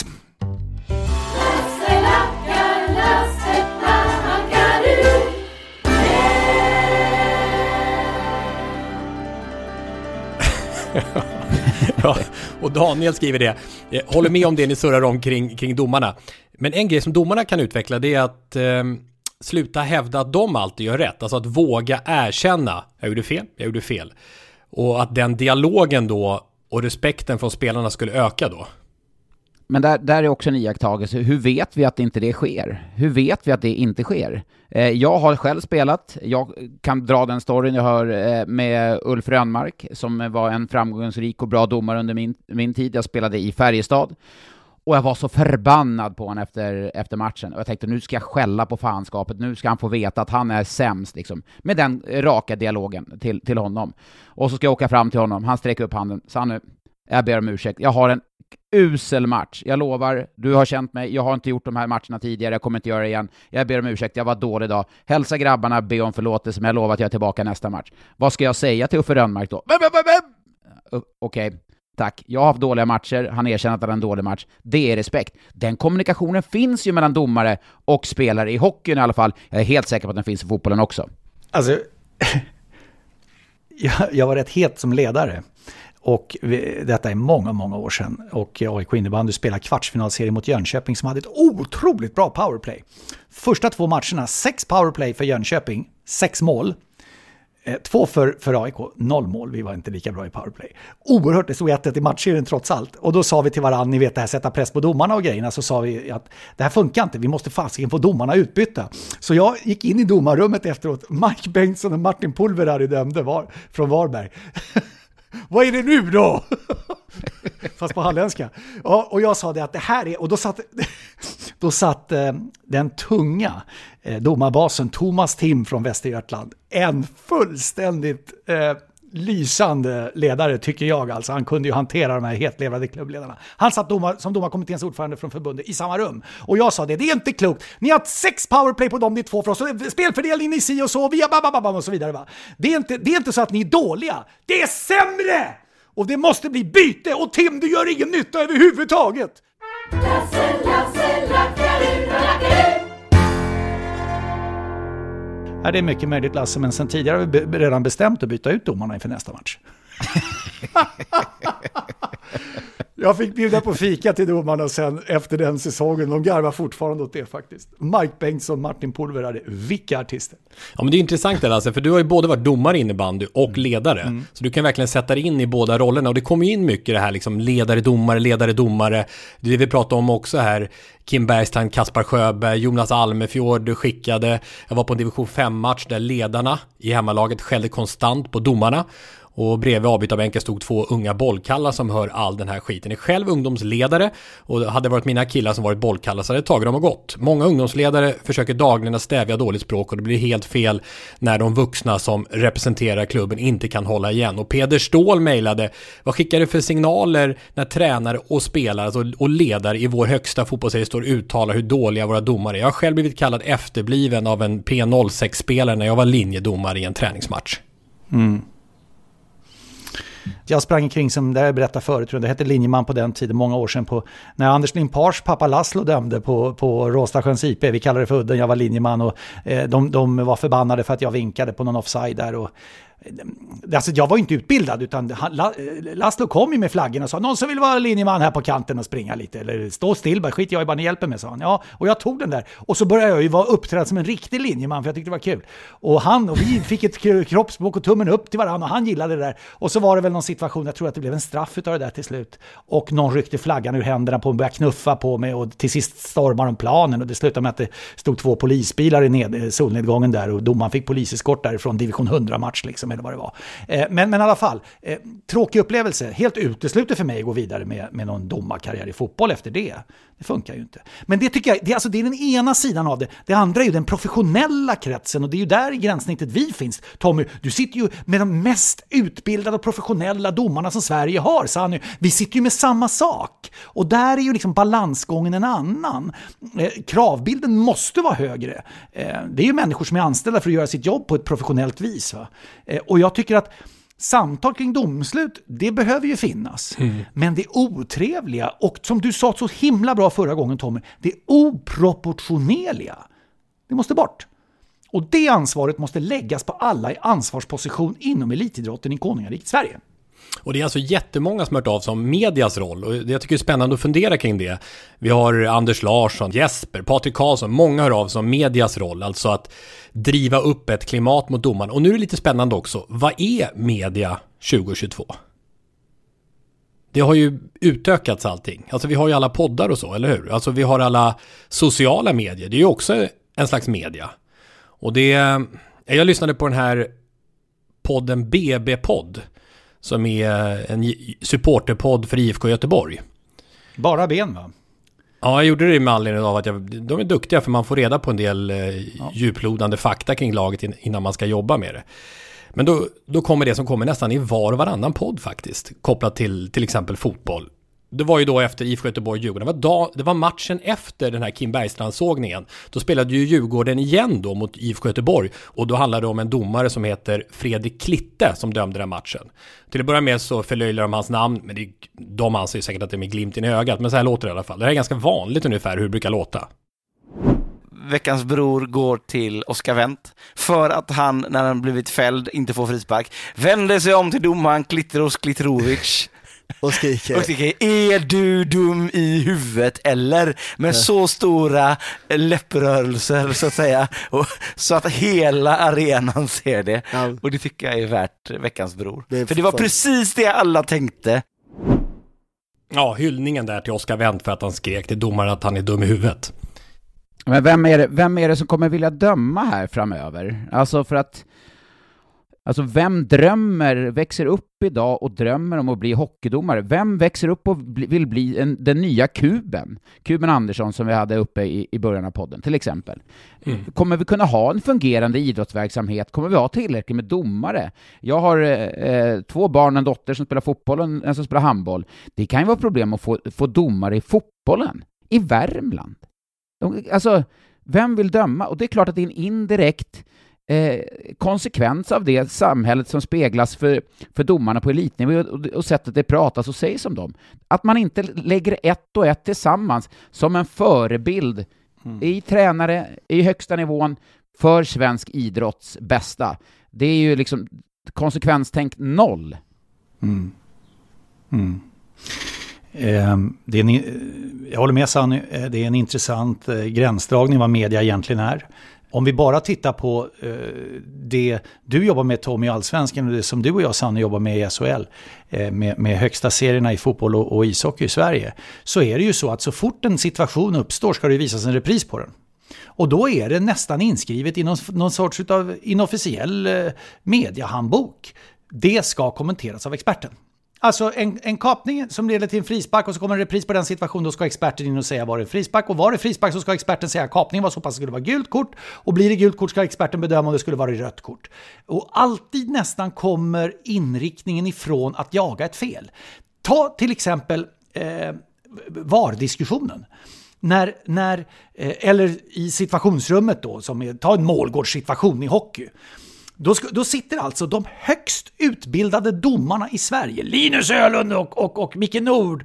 Ja, och Daniel skriver det. Jag håller med om det ni surrar om kring domarna. Men en grej som domarna kan utveckla, det är att sluta hävda att de alltid gör rätt. Alltså att våga erkänna, jag gjorde fel. Och att den dialogen då och respekten från spelarna skulle öka då. Men där är också en iakttagelse. Hur vet vi att inte det sker? Hur vet vi att det inte sker? Jag har själv spelat. Jag kan dra den storyn jag hör med Ulf Rönnmark som var en framgångsrik och bra domare under min tid. Jag spelade i Färjestad. Och jag var så förbannad på honom efter matchen. Och jag tänkte, nu ska jag skälla på fanskapet. Nu ska han få veta att han är sämst. Liksom. Med den raka dialogen till honom. Och så ska jag åka fram till honom. Han sträcker upp handen. Sanne, jag ber om ursäkt. Jag har en usel match. Jag lovar, du har känt mig. Jag har inte gjort de här matcherna tidigare. Jag kommer inte göra det igen. Jag ber om ursäkt. Jag var dålig idag. Hälsa grabbarna, be om förlåtelse. Men jag lovar att jag är tillbaka nästa match. Vad ska jag säga till Uffe Rönnmark då? Okej. Tack, jag har haft dåliga matcher. Han erkänner att det är en dålig match. Det är respekt. Den kommunikationen finns ju mellan domare och spelare i hockeyn i alla fall. Jag är helt säker på att den finns i fotbollen också. Alltså, jag var rätt het som ledare. Och detta är många år sedan. Och AIK innebandy spelade kvartsfinalserie mot Jönköping som hade ett otroligt bra powerplay. Första 2 matcherna, 6 powerplay för Jönköping, 6 mål. 2 för AIK, 0 mål. Vi var inte lika bra i powerplay. Oerhört, det stod 1-1 i matchserien trots allt. Och då sa vi till varandra, ni vet det här, sätta press på domarna och grejerna. Så sa vi att det här funkar inte, vi måste fasiken få domarna utbytta. Så jag gick in i domarrummet efteråt. Mike Bengtsson och Martin Pulverari dömde från Varberg. Vad är det nu då? Fast på halländska. Ja, och jag sa det att det här är... Och då satt den tunga domarbasen Thomas Tim från Västergötland. En fullständigt lysande ledare tycker jag. Alltså, han kunde ju hantera de här hetlevrade klubbledarna. Han satt som domarkommitténs ordförande från förbundet i samma rum. Och jag sa det är inte klokt. Ni har 6 powerplay på dem, det är 2 för oss. Spelfördelning ni si och så, via och så vidare. Va? Det är inte så att ni är dåliga. Det är sämre! Och det måste bli byte. Och Tim, du gör ingen nytta överhuvudtaget. Ja, det är mycket möjligt, Lasse, men sen tidigare har vi redan bestämt att byta ut domarna inför nästa match. Jag fick bjuda på fika till domarna sen efter den säsongen. De garvar fortfarande åt det faktiskt. Mike Bengtsson, Martin Pulverari, vilka artister. Ja, men det är intressant det, alltså, för du har ju både varit domare innebandy och ledare. Så du kan verkligen sätta dig in i båda rollerna. Och det kommer in mycket det här liksom ledare-domare. Det vi pratar om också här. Kim Bergstrand, Kaspar Sjöberg, Jonas Almefjord skickade. Jag var på en division 5-match där ledarna i hemmalaget skällde konstant på domarna. Och bredvid avbytarbänken stod 2 unga bollkallar som hör all den här skiten. Jag är själv ungdomsledare och hade varit mina killar som varit bollkallar så hade det tagit dem och gått. Många ungdomsledare försöker dagligen att stävja dåligt språk och det blir helt fel när de vuxna som representerar klubben inte kan hålla igen. Och Peder Ståhl mejlade, vad skickar det för signaler när tränare och spelare alltså, och ledare i vår högsta fotbollsserie står och uttalar hur dåliga våra domare är. Jag har själv blivit kallad efterbliven av en P06-spelare när jag var linjedomare i en träningsmatch. Jag sprang omkring som jag berättade förut, det hette linjeman på den tiden, många år sedan, när Anders Limpars pappa Laszlo dömde på Råstasjöns IP. Vi kallade det för udden, jag var linjeman och de var förbannade för att jag vinkade på någon offside där. Och alltså jag var inte utbildad, utan Laszlo kom ju med flaggen och sa, någon som vill vara linjeman här på kanten och springa lite eller stå still, bara skit, jag är bara, ni hjälper mig, sa han. Ja, och jag tog den där och så började jag ju vara uppträdd som en riktig linjeman, för jag tyckte det var kul. Och vi fick ett kroppsspråk och tummen upp till varandra och han gillade det där. Och så var det väl någon situation, jag tror att det blev en straff utav det där till slut, och någon ryckte flaggan ur händerna på mig, började knuffa på mig och till sist stormade de planen och det slutade med att det stod 2 polisbilar i solnedgången där och domaren fick poliseskort därifrån division 100-match liksom, eller vad det var. Men i alla fall, tråkig upplevelse. Helt uteslutet för mig att gå vidare med någon domarkarriär i fotboll efter det. Det funkar ju inte. Men det tycker jag, det är den ena sidan av det. Det andra är ju den professionella kretsen, och det är ju där i gränssnittet vi finns. Tommy, du sitter ju med de mest utbildade och professionella domarna som Sverige har, sa han nu. Vi sitter ju med samma sak. Och där är ju liksom balansgången en annan. Kravbilden måste vara högre. Det är ju människor som är anställda för att göra sitt jobb på ett professionellt vis. Va? Och jag tycker att samtal kring domslut, det behöver ju finnas. Men det otrevliga, och som du sa så himla bra förra gången, Tommy, det oproportionerliga, det måste bort. Och det ansvaret måste läggas på alla i ansvarsposition inom elitidrotten i konungariket Sverige. Och det är alltså jättemånga som har hört av sig om medias roll, och jag tycker det är spännande att fundera kring det. Vi har Anders Larsson, Jesper, Patrik Karlsson, många hör av sig om medias roll, alltså att driva upp ett klimat mot domaren. Och nu är det lite spännande också, vad är media 2022? Det har ju utökats allting. Alltså vi har ju alla poddar och så, eller hur? Alltså vi har alla sociala medier, det är ju också en slags media. Och jag lyssnade på den här podden BB-podd, som är en supporterpodd för IFK Göteborg. Bara ben, va? Ja, jag gjorde det med anledning av att de är duktiga, för man får reda på en del djuplodande fakta kring laget innan man ska jobba med det. Men då kommer det som kommer nästan i var och varannan podd faktiskt, kopplat till exempel fotboll. Det var ju då efter IFK Göteborg-Djurgården. Det var matchen efter den här Kim Bergstrand-sågningen. Då spelade ju Djurgården igen då mot IFK Göteborg. Och då handlade det om en domare som heter Fredrik Klitte som dömde den matchen. Till att börja med så förlöjlar de hans namn. Men de anser säkert att det är med glimt i ögat. Men så här låter det i alla fall. Det här är ganska vanligt ungefär hur det brukar låta. Veckans bror går till Oscar Wendt för att han, när han blivit fälld, inte får frispark. Vänder sig om till domaren Klitteros Klitterovic och skriker, är du dum i huvudet eller? Med så stora läpprörelser så att säga, och så att hela arenan ser det. Och det tycker jag är värt veckans bror. För det var precis det alla tänkte. Ja, hyllningen där till Oscar Wendt för att han skrek till domaren att han är dum i huvudet. Men vem är det som kommer vilja döma här framöver? Alltså vem växer upp idag och drömmer om att bli hockeydomare? Vem växer upp och vill bli den nya Kuben Andersson som vi hade uppe i början av podden till exempel? Kommer vi kunna ha en fungerande idrottsverksamhet? Kommer vi ha tillräckligt med domare? Jag har 2 barn och en dotter som spelar fotboll och en som spelar handboll. Det kan ju vara problem att få domare i fotbollen i Värmland. Alltså, vem vill döma? Och det är klart att det är en indirekt konsekvens av det samhället som speglas för domarna på elitnivå och sättet det pratas och sägs om dem. Att man inte lägger 1 och 1 tillsammans som en förebild i tränare i högsta nivån för svensk idrotts bästa. Det är ju liksom konsekvenstänk 0. Jag håller med Sanny, det är en intressant gränsdragning vad media egentligen är. Om vi bara tittar på det du jobbar med, Tommy, i Allsvenskan, och det som du och jag, Sanny, jobbar med i SHL, med högsta serierna i fotboll och ishockey i Sverige, så är det ju så att så fort en situation uppstår ska det visas en repris på den. Och då är det nästan inskrivet i någon sorts av inofficiell mediahandbok. Det ska kommenteras av experten. Alltså en kapning som leder till en frispark och så kommer en repris på den situationen, då ska experten in och säga var det frispark, och var det frispark så ska experten säga kapningen var så pass, skulle vara gult kort, och blir det gult kort ska experten bedöma om det skulle vara rött kort. Och alltid nästan kommer inriktningen ifrån att jaga ett fel. Ta till exempel VAR-diskussionen. Eller i situationsrummet då, ta en målgårdssituation i hockey. Då sitter alltså de högst utbildade domarna i Sverige, Linus Ölund och Micke Nord,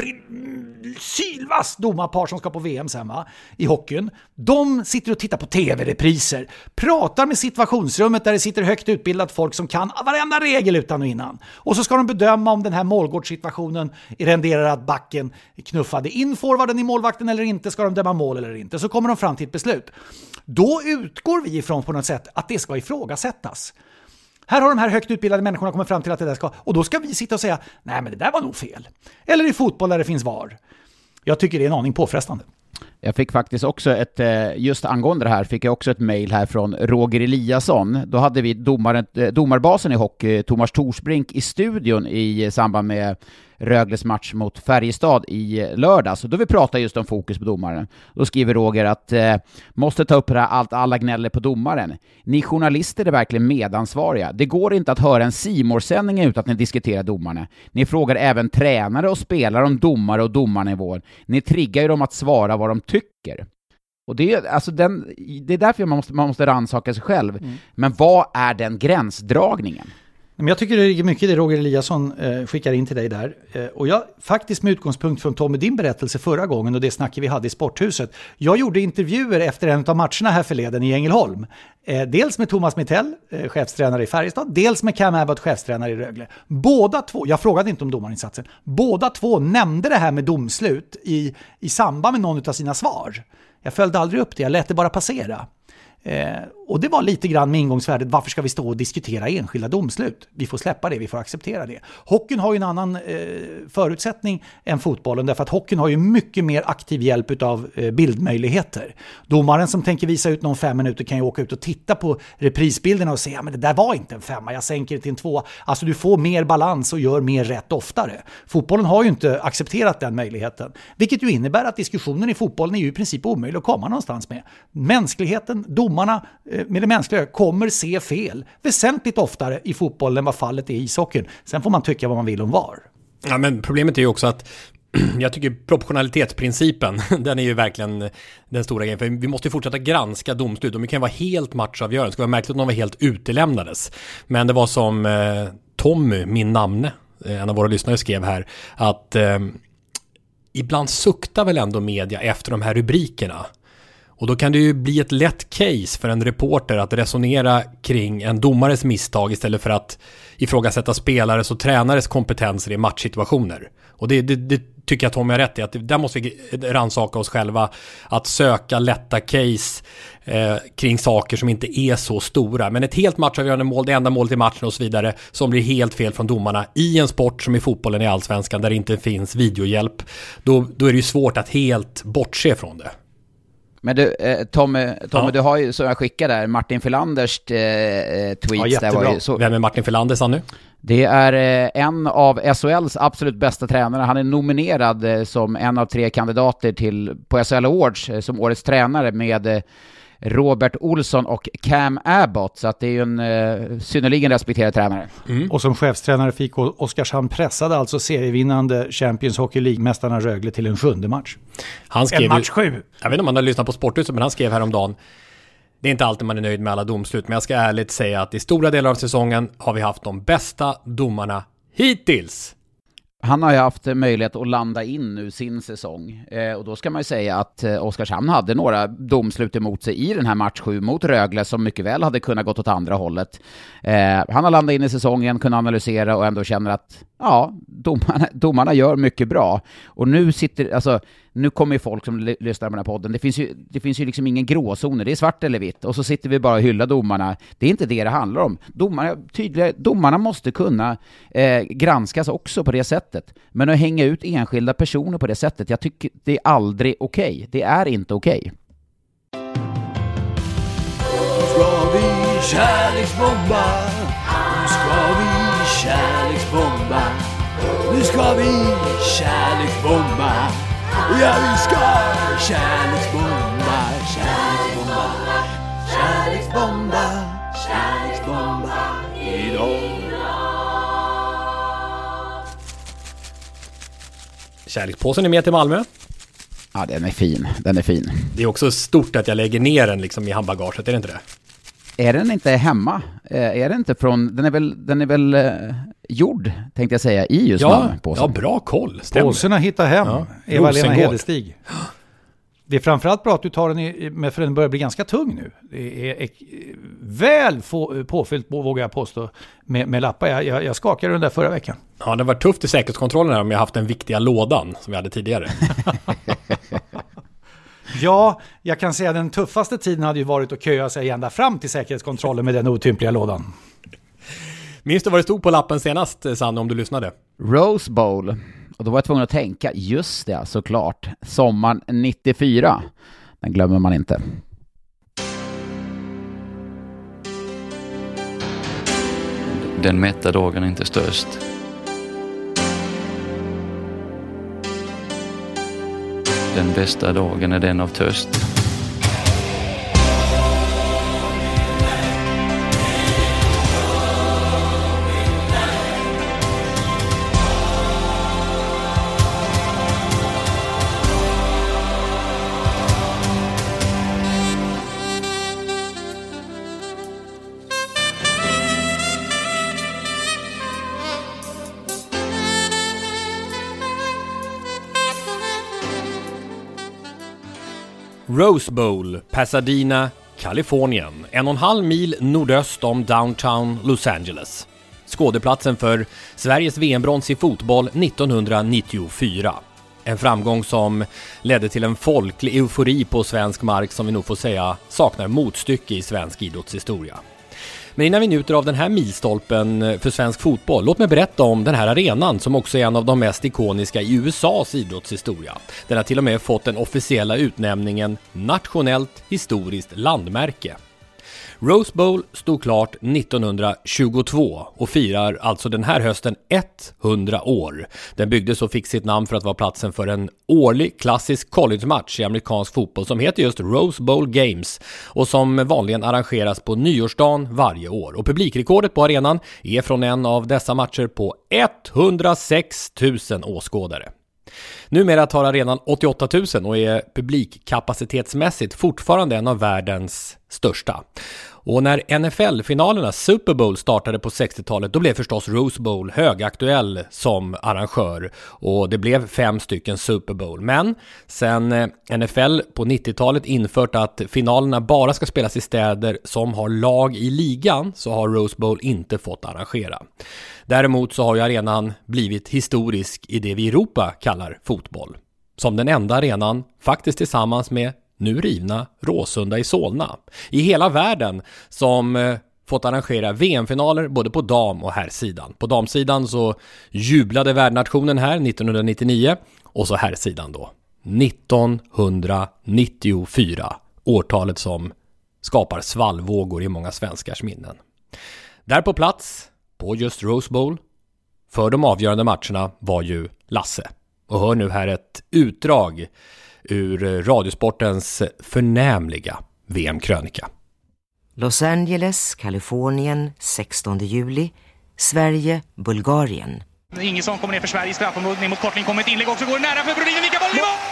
sylvass domarpar som ska på VM sen, va? I hockeyn. De sitter och tittar på tv-repriser, pratar med situationsrummet där det sitter högt utbildat folk som kan varenda regel utan och innan. Och så ska de bedöma om den här målgårdssituationen renderar att backen knuffade in forwarden i målvakten eller inte, ska de döma mål eller inte. Så kommer de fram till ett beslut. Då utgår vi ifrån på något sätt att det ska ifrågasättas. Här har de här högt utbildade människorna kommit fram till att det där ska... Och då ska vi sitta och säga, nej men det där var nog fel. Eller i fotboll där det finns VAR. Jag tycker det är en aning påfrestande. Jag fick faktiskt också just angående det här, fick jag också ett mejl här från Roger Eliasson. Då hade vi domarbasen i hockey, Thomas Torsbrink, i studion i samband med Rögles match mot Färjestad i lördags. Då vi pratar just om fokus på domaren. Då skriver Roger att måste ta upp det här alla gnäller på domaren. Ni journalister är verkligen medansvariga. Det går inte att höra en C-more-sändning utan att ni diskuterar domarna. Ni frågar även tränare och spelare om domare och domarnivån. Ni triggar ju dem att svara vad de tycker. Och det är därför man måste rannsaka sig själv. Men vad är den gränsdragningen? Men jag tycker det ligger mycket i det Roger Eliasson skickar in till dig där. Och jag faktiskt med utgångspunkt från Tommy, din berättelse förra gången och det snacket vi hade i Sporthuset. Jag gjorde intervjuer efter en av matcherna här förleden i Ängelholm. Dels med Thomas Mittell, chefstränare i Färjestad, dels med Cam Abbott, chefstränare i Rögle. Båda två, jag frågade inte om domarinsatsen, båda två nämnde det här med domslut i samband med någon av sina svar. Jag följde aldrig upp det, jag lät det bara passera. Och det var lite grann med ingångsvärdet, varför ska vi stå och diskutera enskilda domslut? Vi får släppa det, vi får acceptera det. Hockeyn har ju en annan förutsättning än fotbollen, därför att hockeyn har ju mycket mer aktiv hjälp av bildmöjligheter. Domaren som tänker visa ut någon 5 minuter kan ju åka ut och titta på reprisbilderna och säga, ja, men det där var inte en 5, jag sänker det till en 2. Alltså du får mer balans och gör mer rätt oftare. Fotbollen har ju inte accepterat den möjligheten, vilket ju innebär att diskussionen i fotbollen är ju i princip omöjlig att komma någonstans med. Mänskligheten, domarna med det mänskliga kommer se fel väsentligt oftare i fotbollen än vad fallet är i ishockeyn. Sen får man tycka vad man vill om VAR. Ja, men problemet är ju också att jag tycker proportionalitetsprincipen, den är ju verkligen den stora grejen. För vi måste ju fortsätta granska domslut. De kan vara helt matchavgörande. Det ska vara märkligt att de var helt utelämnades. Men det var som Tommy, min namne, en av våra lyssnare skrev här, att ibland suktar väl ändå media efter de här rubrikerna. Och då kan det ju bli ett lätt case för en reporter att resonera kring en domares misstag istället för att ifrågasätta spelares och tränares kompetenser i matchsituationer. Och det tycker jag Tommy har rätt i, att där måste vi rannsaka oss själva, att söka lätta case kring saker som inte är så stora. Men ett helt matchavgörande mål, det enda målet i matchen och så vidare, som blir helt fel från domarna i en sport som i fotbollen i Allsvenskan där det inte finns videohjälp, då är det ju svårt att helt bortse från det. Men du, Tommy, du har ju, som jag skickade där, Martin Filanders tweets. Ja, där var ju så... Vem är Martin Filander, sa nu? Det är en av SHLs absolut bästa tränare. Han är nominerad som en av 3 kandidater på SHL Awards som årets tränare med Robert Olsson och Cam Abbott, så att det är ju en synnerligen respekterad tränare. Och som chefstränare fick Oskarshamn pressade alltså serievinnande Champions Hockey League-mästarna Rögle till en 7:e match. Han skrev match 7. Jag vet inte om man har lyssnat på Sporthuset, men han skrev häromdagen: det är inte alltid man är nöjd med alla domslut, men jag ska ärligt säga att i stora delar av säsongen har vi haft de bästa domarna hittills. Han har ju haft möjlighet att landa in nu sin säsong. Och då ska man ju säga att Oskarshamn hade några domslut emot sig i den här match 7 mot Rögle som mycket väl hade kunnat gått åt andra hållet. Han har landat in i säsongen, kunnat analysera och ändå känner att ja, domarna gör mycket bra. Och nu kommer ju folk som lyssnar på den här podden. Det finns ju liksom ingen gråzoner. Det är svart eller vitt. Och så sitter vi bara och hyllar domarna. Det är inte det handlar om. Domarna måste kunna granskas också på det sättet. Men att hänga ut enskilda personer på det sättet, jag tycker det är aldrig okej. Det är inte okej. Ska vi kärleksbomba? Nu ska vi kärleksbomba. Nu ska vi kärleksbomba. Ja, vi ska kärleksbomba, kärleksbomba, kärleksbomba, kärleksbomba idag. Kärlekspåsen är med till Malmö. Ja, den är fin. Den är fin. Det är också stort att jag lägger ner den liksom i handbagaget, är det inte det? Är den inte hemma? Är den inte från... Den är väl gjord, tänkte jag säga, i just påsen. Ja, bra koll. Stämmer. Påsen har hittat hem. Ja. Eva-Lena Hedestig. Det är framförallt bra att du tar den med, för den börjar bli ganska tung nu. Det är väl påfyllt, vågar jag påstå, med lappar. Jag skakade den där förra veckan. Ja, det var tufft i säkerhetskontrollen här om jag haft den viktiga lådan som vi hade tidigare. Ja, jag kan säga att den tuffaste tiden hade ju varit att köa sig ända fram till säkerhetskontrollen med den otympliga lådan. Minns du vad det stod på lappen senast, Sanne, om du lyssnade? Rose Bowl. Och då var jag tvungen att tänka, just det, såklart. Sommaren 94. Den glömmer man inte. Den mätta dagen är inte störst. Den bästa dagen är den av törst. Rose Bowl, Pasadena, Kalifornien. 1,5 mil nordöst om downtown Los Angeles. Skådeplatsen för Sveriges VM-brons i fotboll 1994. En framgång som ledde till en folklig eufori på svensk mark som vi nog får säga saknar motstycke i svensk idrottshistoria. Men innan vi njuter av den här milstolpen för svensk fotboll, låt mig berätta om den här arenan som också är en av de mest ikoniska i USAs idrottshistoria. Den har till och med fått den officiella utnämningen Nationellt historiskt landmärke. Rose Bowl stod klart 1922 och firar alltså den här hösten 100 år. Den byggdes och fick sitt namn för att vara platsen för en årlig klassisk college-match i amerikansk fotboll som heter just Rose Bowl Games och som vanligen arrangeras på nyårsdagen varje år. Och publikrekordet på arenan är från en av dessa matcher på 106 000 åskådare. Numera tar arenan 88 000 och är publikkapacitetsmässigt fortfarande en av världens största. Och när NFL-finalerna Super Bowl startade på 60-talet, då blev förstås Rose Bowl högaktuell som arrangör och det blev 5 stycken Super Bowl. Men sen NFL på 90-talet infört att finalerna bara ska spelas i städer som har lag i ligan, så har Rose Bowl inte fått arrangera. Däremot så har ju arenan blivit historisk i det vi i Europa kallar fotboll. Som den enda arenan, faktiskt tillsammans med nu rivna Råsunda i Solna, i hela världen som fått arrangera VM-finaler både på dam- och herrsidan. På damsidan så jublade värdnationen här 1999 och så herrsidan då 1994, årtalet som skapar svallvågor i många svenskars minnen. Där på plats, på just Rose Bowl, för de avgörande matcherna var ju Lasse. Och hör nu här ett utdrag ur Radiosportens förnämliga VM-krönika. Los Angeles, Kalifornien, 16 juli. Sverige, Bulgarien. Ingesson kommer ner för Sverige i straffområdet, ner mot kortling, kommer ett inlägg också, går nära för Brolin, vilka bollen i mål!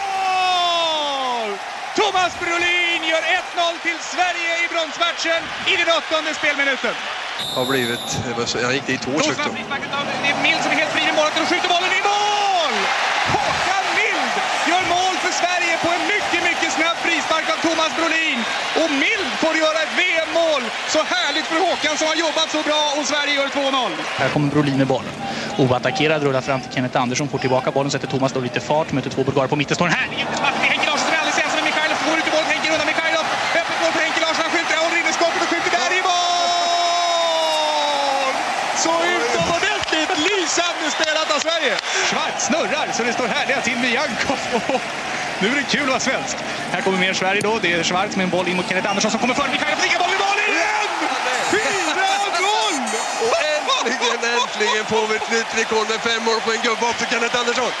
Thomas Brolin gör 1-0 till Sverige i bronsmatchen i den 8:e spelminuten. Har blivit, jag gick dit hårt högt. Det är Mild som är helt fri i målet och skjuter bollen i mål! Håkan Mild gör mål för Sverige på en mycket, mycket snabb frispark av Thomas Brolin. Och Mild får göra ett VM-mål. Så härligt för Håkan som har jobbat så bra och Sverige gör 2-0. Här kommer Brolin med bollen. Oattackerad, rullar fram till Kenneth Andersson, får tillbaka bollen, sätter Thomas då lite fart, möter 2 bulgarer på mitten, står en härlig jättespark till Henke Larsson som är alldeles ensam med Mikhailov, går ut i bollen, Henke undan Mikhailov, öppet mål för Henke Larsson, han skjuter, håller inne skottet och skjuter där i mål! Så utomordentligt lysande spelat av Sverige! Schwarz snurrar så det står härliga till Mijankov. Nu är det kul att vara svensk. Här kommer mer Sverige då, det är Schwarz med en boll in mot Kenneth Andersson som kommer före Mikhailov, flicka boll i mål igen! 4-0! Och äntligen får vi ett nytt rekord med 5 mål på en gubbe också, Kenneth Andersson.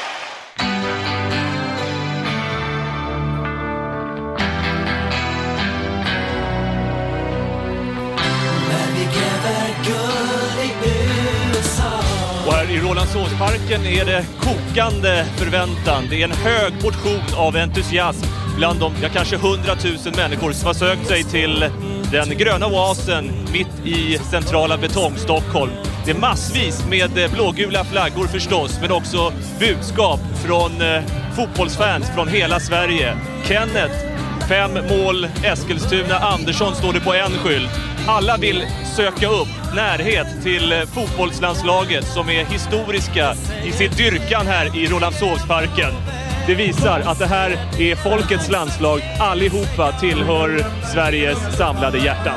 Och här i Rålambshovsparken är det kokande förväntan. Det är en hög portion av entusiasm bland de kanske 100 000 människor som har sökt sig till Den gröna oasen mitt i centrala betong-Stockholm. Det är massvis med blågula flaggor förstås, men också budskap från fotbollsfans från hela Sverige. Kenneth, 5 mål, Eskilstuna, Andersson står det på en skylt. Alla vill söka upp närhet till fotbollslandslaget som är historiska i sin dyrkan här i Rålambshovsparken. Det visar att det här är folkets landslag. Allihopa tillhör Sveriges samlade hjärtan.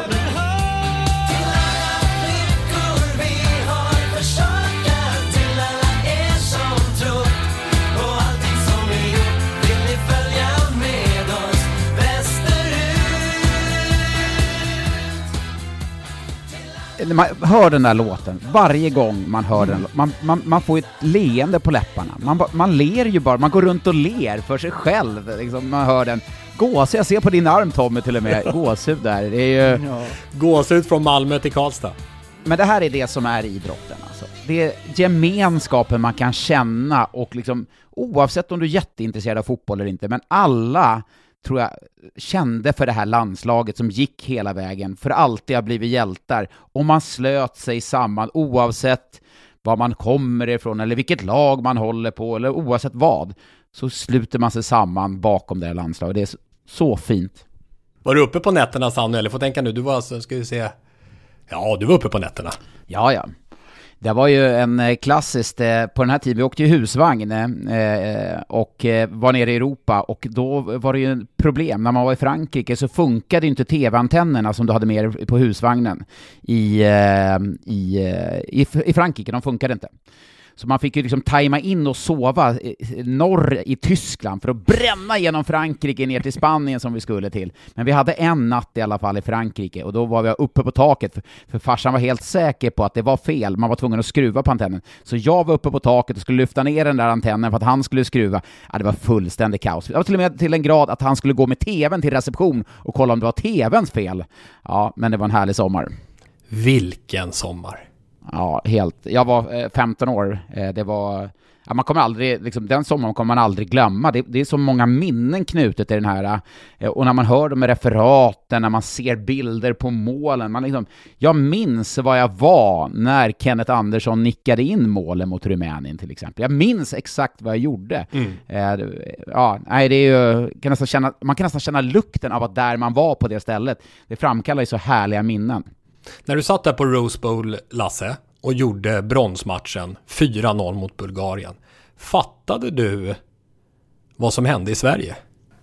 Man hör den där låten, varje gång man hör den, man får ett leende på läpparna. Man ler ju bara, man går runt och ler för sig själv. Liksom, man hör den. Gås, jag ser på din arm Tommy till och med, gåshud där. Det är ju... Gåshud från Malmö till Karlstad. Men det här är det som är idrotten alltså. Det är gemenskapen man kan känna och liksom, oavsett om du är jätteintresserad av fotboll eller inte, men alla tror jag kände för det här landslaget som gick hela vägen, för alltid har blivit hjältar, och man slöt sig samman oavsett var man kommer ifrån eller vilket lag man håller på eller oavsett vad, så sluter man sig samman bakom det här landslaget. Det är så fint. Var du uppe på nätterna, Sanne, eller får tänka nu, du var alltså, ska vi se, ja, du var uppe på nätterna. Ja. Det var ju en klassiskt, på den här tiden, vi åkte ju husvagn och var nere i Europa, och då var det ju en problem. När man var i Frankrike så funkade inte tv-antennerna som du hade med på husvagnen i Frankrike, de funkade inte. Så man fick ju liksom tajma in och sova norr i Tyskland för att bränna genom Frankrike ner till Spanien som vi skulle till. Men vi hade en natt i alla fall i Frankrike, och då var vi uppe på taket för farsan var helt säker på att det var fel. Man var tvungen att skruva på antennen. Så jag var uppe på taket och skulle lyfta ner den där antennen för att han skulle skruva. Ja, det var fullständig kaos. Det var till och med till en grad att han skulle gå med tvn till reception och kolla om det var tvns fel. Ja, men det var en härlig sommar. Vilken sommar! Ja, helt. Jag var 15 år. Det var... Ja, man kommer aldrig, liksom, den sommaren kommer man aldrig glömma. Det är så många minnen knutet i den här. Och när man hör de referaten, när man ser bilder på målen. Jag minns vad jag var när Kenneth Andersson nickade in målen mot Rumänien till exempel. Jag minns exakt vad jag gjorde. Det är ju, man kan nästan känna lukten av att där man var på det stället. Det framkallar ju så härliga minnen. När du satt där på Rose Bowl, Lasse, och gjorde bronsmatchen 4-0 mot Bulgarien, fattade du vad som hände i Sverige?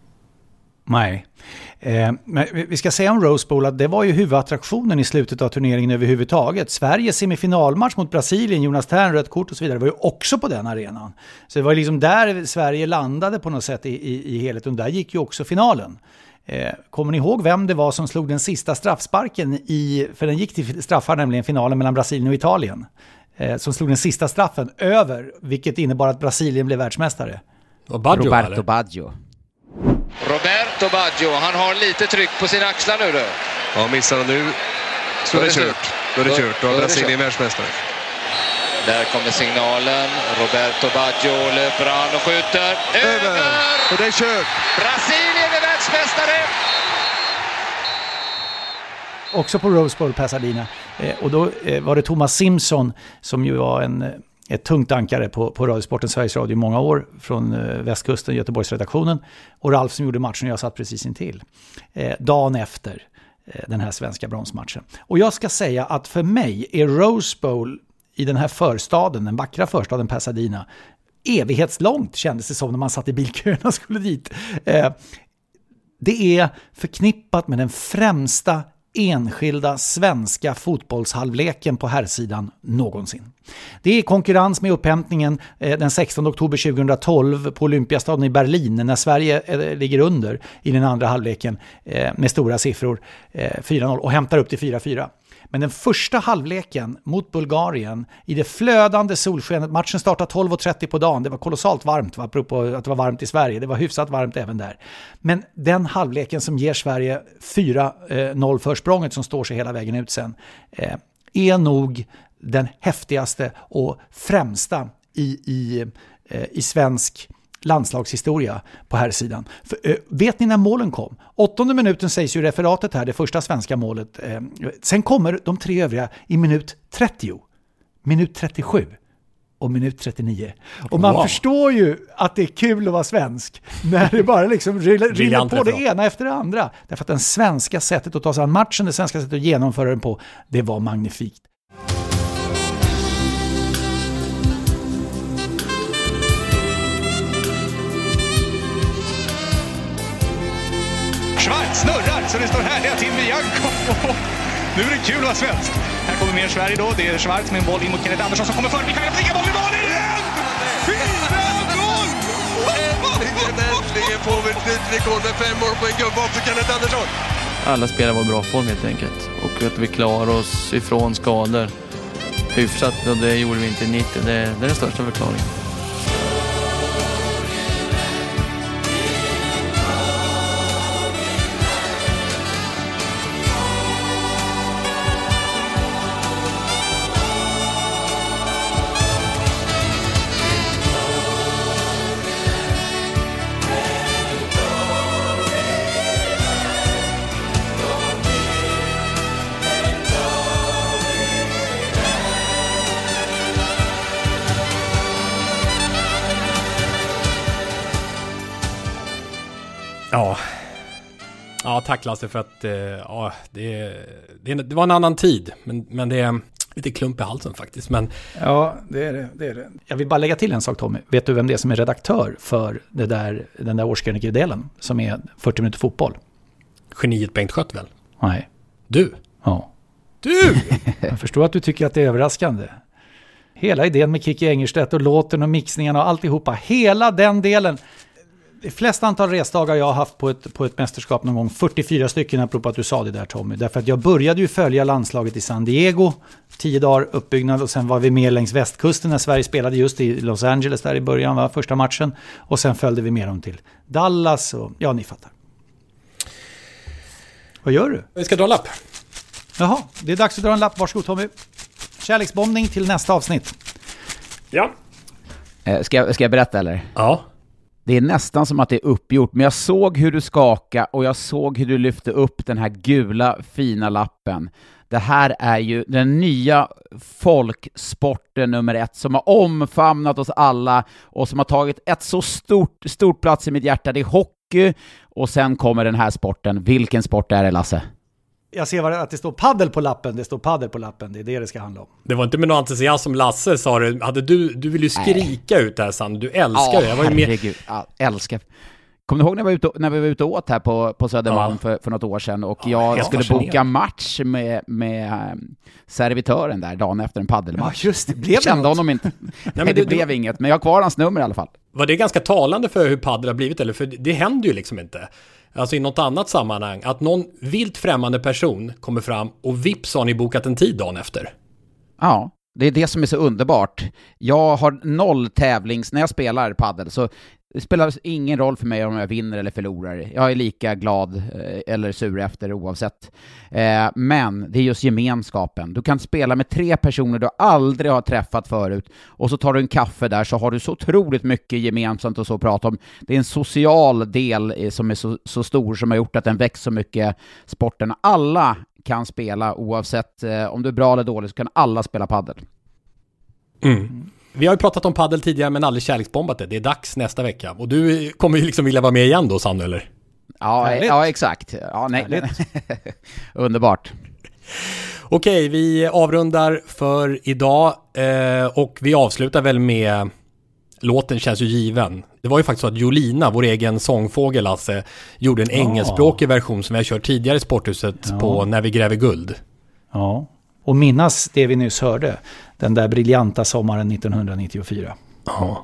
Nej. Men vi ska säga om Rose Bowl att det var ju huvudattraktionen i slutet av turneringen överhuvudtaget. Sveriges semifinalmatch mot Brasilien, Jonas Thern, rött kort och så vidare, var ju också på den arenan. Så det var liksom där Sverige landade på något sätt i helheten, och där gick ju också finalen. Kommer ni ihåg vem det var som slog den sista straffsparken för den gick till straffar, nämligen finalen mellan Brasilien och Italien, som slog den sista straffen över, vilket innebar att Brasilien blev världsmästare? Roberto Baggio. Roberto Baggio, han har lite tryck på sina axlar nu då. Ja, missar han nu så är det kört. Då är det kört, då är Brasilien världsmästare. Där kommer signalen. Roberto Baggio löper an och skjuter. Över! Och det är kört. Brasilien är världsmästare! Också på Rose Bowl, Pasadena. Och då var det Thomas Simpson som ju var ett tungt ankare på Radiosporten Sveriges Radio i många år, från västkusten, Göteborgsredaktionen. Och Ralf som gjorde matchen, och jag satt precis intill. Dagen efter den här svenska bronsmatchen. Och jag ska säga att för mig är Rose Bowl i den här förstaden, den vackra förstaden Pasadena, evighetslångt kändes det som när man satt i bilkön och skulle dit. Det är förknippat med den främsta enskilda svenska fotbollshalvleken på herrsidan någonsin. Det är konkurrens med upphämtningen den 16 oktober 2012 på Olympiastaden i Berlin, när Sverige ligger under i den andra halvleken med stora siffror, 4-0, och hämtar upp till 4-4. Men den första halvleken mot Bulgarien i det flödande solskenet, matchen startade 12:30 på dagen, det var kolossalt varmt, apropå att det var varmt i Sverige, det var hyfsat varmt även där. Men den halvleken som ger Sverige 4-0 försprånget som står sig hela vägen ut sen, är nog den häftigaste och främsta i svensk landslagshistoria på här sidan. Vet ni när målen kom? 8:e minuten sägs ju referatet här, det första svenska målet. Sen kommer de 3 övriga i minut 30, minut 37 och minut 39. Och man förstår ju att det är kul att vara svensk när det bara liksom rinner på det ena efter det andra. Därför att det svenska sättet att ta sig an matchen, det svenska sättet att genomföra den på, det var magnifikt. Schwarz snurrar så det står härliga till Bianco. Nu är det kul att vara svensk. Här kommer mer Sverige då. Det är Schwarz med en boll in mot Kenneth Andersson som kommer för. Vi kan flicka bollen i mål. 4-0! Äntligen får vi ett nytt rekord med 5 mål på en gubbe också, Kenneth Andersson. Alla spelar var bra form helt enkelt. Och att vi klarar oss ifrån skador hyfsat, och det gjorde vi inte i 90. Det är den största förklaringen. Ja, tack Lasse för att det var en annan tid, men det är lite klump i halsen faktiskt. Men... Ja, det är det. Jag vill bara lägga till en sak, Tommy. Vet du vem det är som är redaktör för den där årskrönikedelen som är 40 minuter fotboll? Geniet Bengt Skött väl? Nej. Du? Ja. Du! Jag förstår att du tycker att det är överraskande. Hela idén med Kicki Engerstedt och låten och mixningarna och alltihopa. Hela den delen. Det flesta antal resdagar jag har haft på ett mästerskap någon gång, 44 stycken, apropå att du sa det där, Tommy. Därför att jag började ju följa landslaget i San Diego, 10 dagar uppbyggnad, och sen var vi med längs västkusten när Sverige spelade just i Los Angeles där i början, var första matchen. Och sen följde vi med dem till Dallas och ja, ni fattar. Vad gör du? Vi ska dra en lapp. Jaha, det är dags att dra en lapp. Varsågod, Tommy. Kärleksbombning till nästa avsnitt. Ja. Ska jag berätta eller? Ja. Det är nästan som att det är uppgjort, men jag såg hur du skakade och jag såg hur du lyfte upp den här gula fina lappen. Det här är ju den nya folksporten nummer 1 som har omfamnat oss alla och som har tagit ett så stort plats i mitt hjärta. Det är hockey och sen kommer den här sporten. Vilken sport är det, Lasse? Jag ser att det står paddel på lappen. Det står paddel på lappen. Det är det ska handla om. Det var inte med någon entusiasm som Lasse sa det. Hade du vill ju skrika ut där, Sam. Du älskar det. Jag var ju herregud. Ja, älskar. Kommer du ihåg när vi var ute och åt här på Södermalm för något år sedan och jag skulle boka match med servitören där dagen efter en paddelmatch. Ja, just det. Blev kände honom inte. Nej, det blev inget, men jag har kvar hans nummer i alla fall. Var det ganska talande för hur paddel har blivit, eller? För det händer ju liksom inte. Alltså i något annat sammanhang, att någon vilt främmande person kommer fram och vips har ni bokat en tid dagen efter. Ja, det är det som är så underbart. Jag har 0 tävlings när jag spelar paddel, så det spelar ingen roll för mig om jag vinner eller förlorar. Jag är lika glad eller sur efter oavsett. Men det är just gemenskapen. Du kan spela med 3 personer du aldrig har träffat förut. Och så tar du en kaffe där, så har du så otroligt mycket gemensamt och så att prata om. Det är en social del som är så stor, som har gjort att den växer så mycket, sporten. Alla kan spela oavsett om du är bra eller dålig, så kan alla spela paddel. Mm. Vi har ju pratat om paddel tidigare men aldrig kärleksbombat det. Det är dags nästa vecka. Och du kommer ju liksom vilja vara med igen då, Sanne, eller? Ja, exakt. Ja, nej. Underbart. Okej, vi avrundar för idag och vi avslutar väl med låten känns ju given. Det var ju faktiskt så att Jolina, vår egen sångfågel Lasse, gjorde en engelskspråkig version som vi har kört tidigare i Sporthuset på När vi gräver guld. Ja, och minnas det vi nyss hörde. Den där briljanta sommaren 1994. Ja.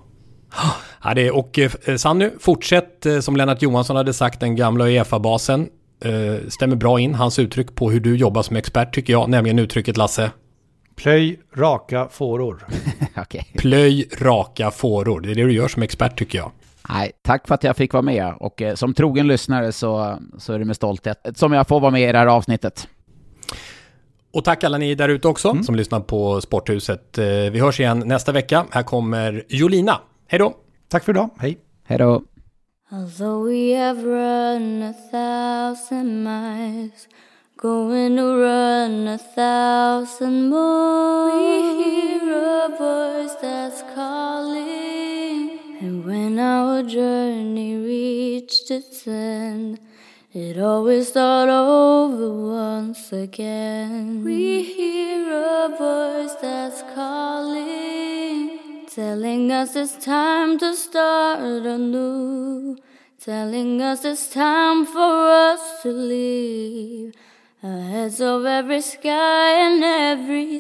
Och Sanny, fortsätt som Lennart Johansson hade sagt, den gamla UEFA-basen. Stämmer bra in hans uttryck på hur du jobbar som expert, tycker jag. Nämligen uttrycket, Lasse. Plöj raka fåror. Okay. Plöj raka fåror. Det är det du gör som expert, tycker jag. Nej, tack för att jag fick vara med. Och som trogen lyssnare så är det med stolthet som jag får vara med i det här avsnittet. Och tack alla ni där ute också som lyssnar på Sporthuset. Vi hörs igen nästa vecka. Här kommer Jolina. Hej då! Tack för idag. Hej! Hej då. Although we have run 1,000 miles, going to run 1,000 more, we hear a voice that's calling. And when our journey reached its end, it always start over once again. We hear a voice that's calling, telling us it's time to start anew, telling us it's time for us to leave ahead of every sky and every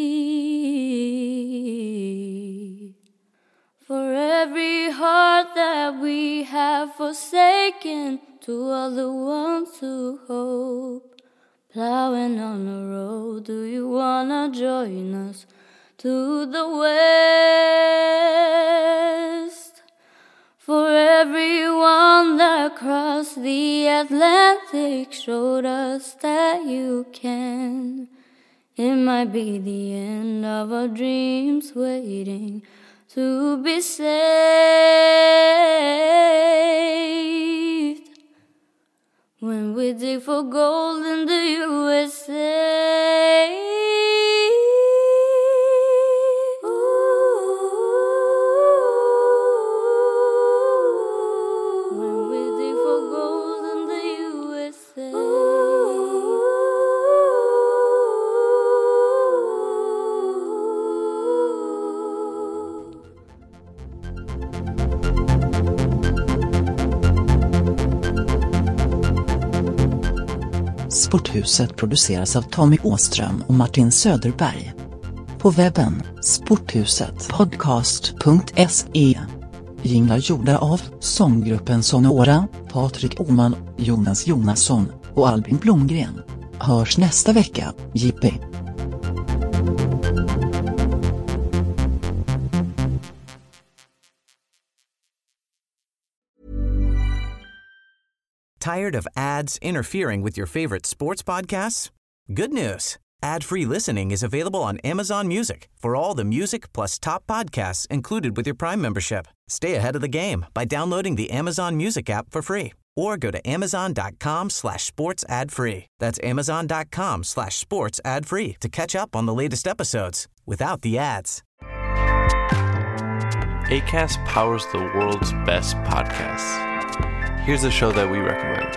sea. For every heart that we have forsaken, to all the ones who hope, plowing on the road, do you wanna join us to the west? For everyone that crossed the Atlantic, showed us that you can. It might be the end of our dreams, waiting to be saved. When we dig for gold in the USA, when we dig for gold in the USA. Sporthuset produceras av Tommy Åström och Martin Söderberg. På webben sporthusetpodcast.se. Jinglar gjorda av sånggruppen Sonora, Patrik Oman, Jonas Jonasson och Albin Blomgren. Hörs nästa vecka, Jippi. Tired of ads interfering with your favorite sports podcasts? Good news. Ad-free listening is available on Amazon Music for all the music plus top podcasts included with your Prime membership. Stay ahead of the game by downloading the Amazon Music app for free or go to amazon.com/sports ad free. That's amazon.com/sports ad free to catch up on the latest episodes without the ads. Acast powers the world's best podcasts. Here's a show that we recommend.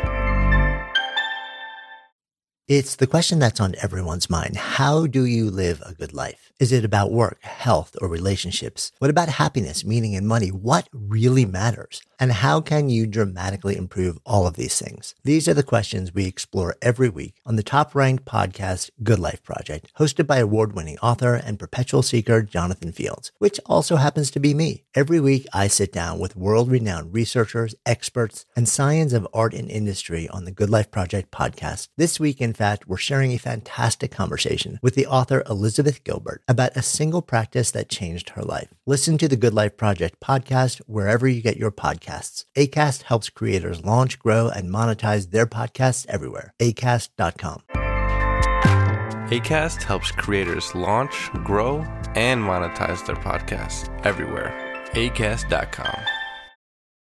It's the question that's on everyone's mind. How do you live a good life? Is it about work, health, or relationships? What about happiness, meaning, and money? What really matters? And how can you dramatically improve all of these things? These are the questions we explore every week on the top-ranked podcast, Good Life Project, hosted by award-winning author and perpetual seeker Jonathan Fields, which also happens to be me. Every week, I sit down with world-renowned researchers, experts, and science of art and industry on the Good Life Project podcast. This week, in fact, we're sharing a fantastic conversation with the author Elizabeth Gilbert about a single practice that changed her life. Listen to the Good Life Project podcast wherever you get your podcasts. Acast helps creators launch, grow, and monetize their podcasts everywhere. Acast.com. Acast helps creators launch, grow, and monetize their podcasts everywhere. Acast.com.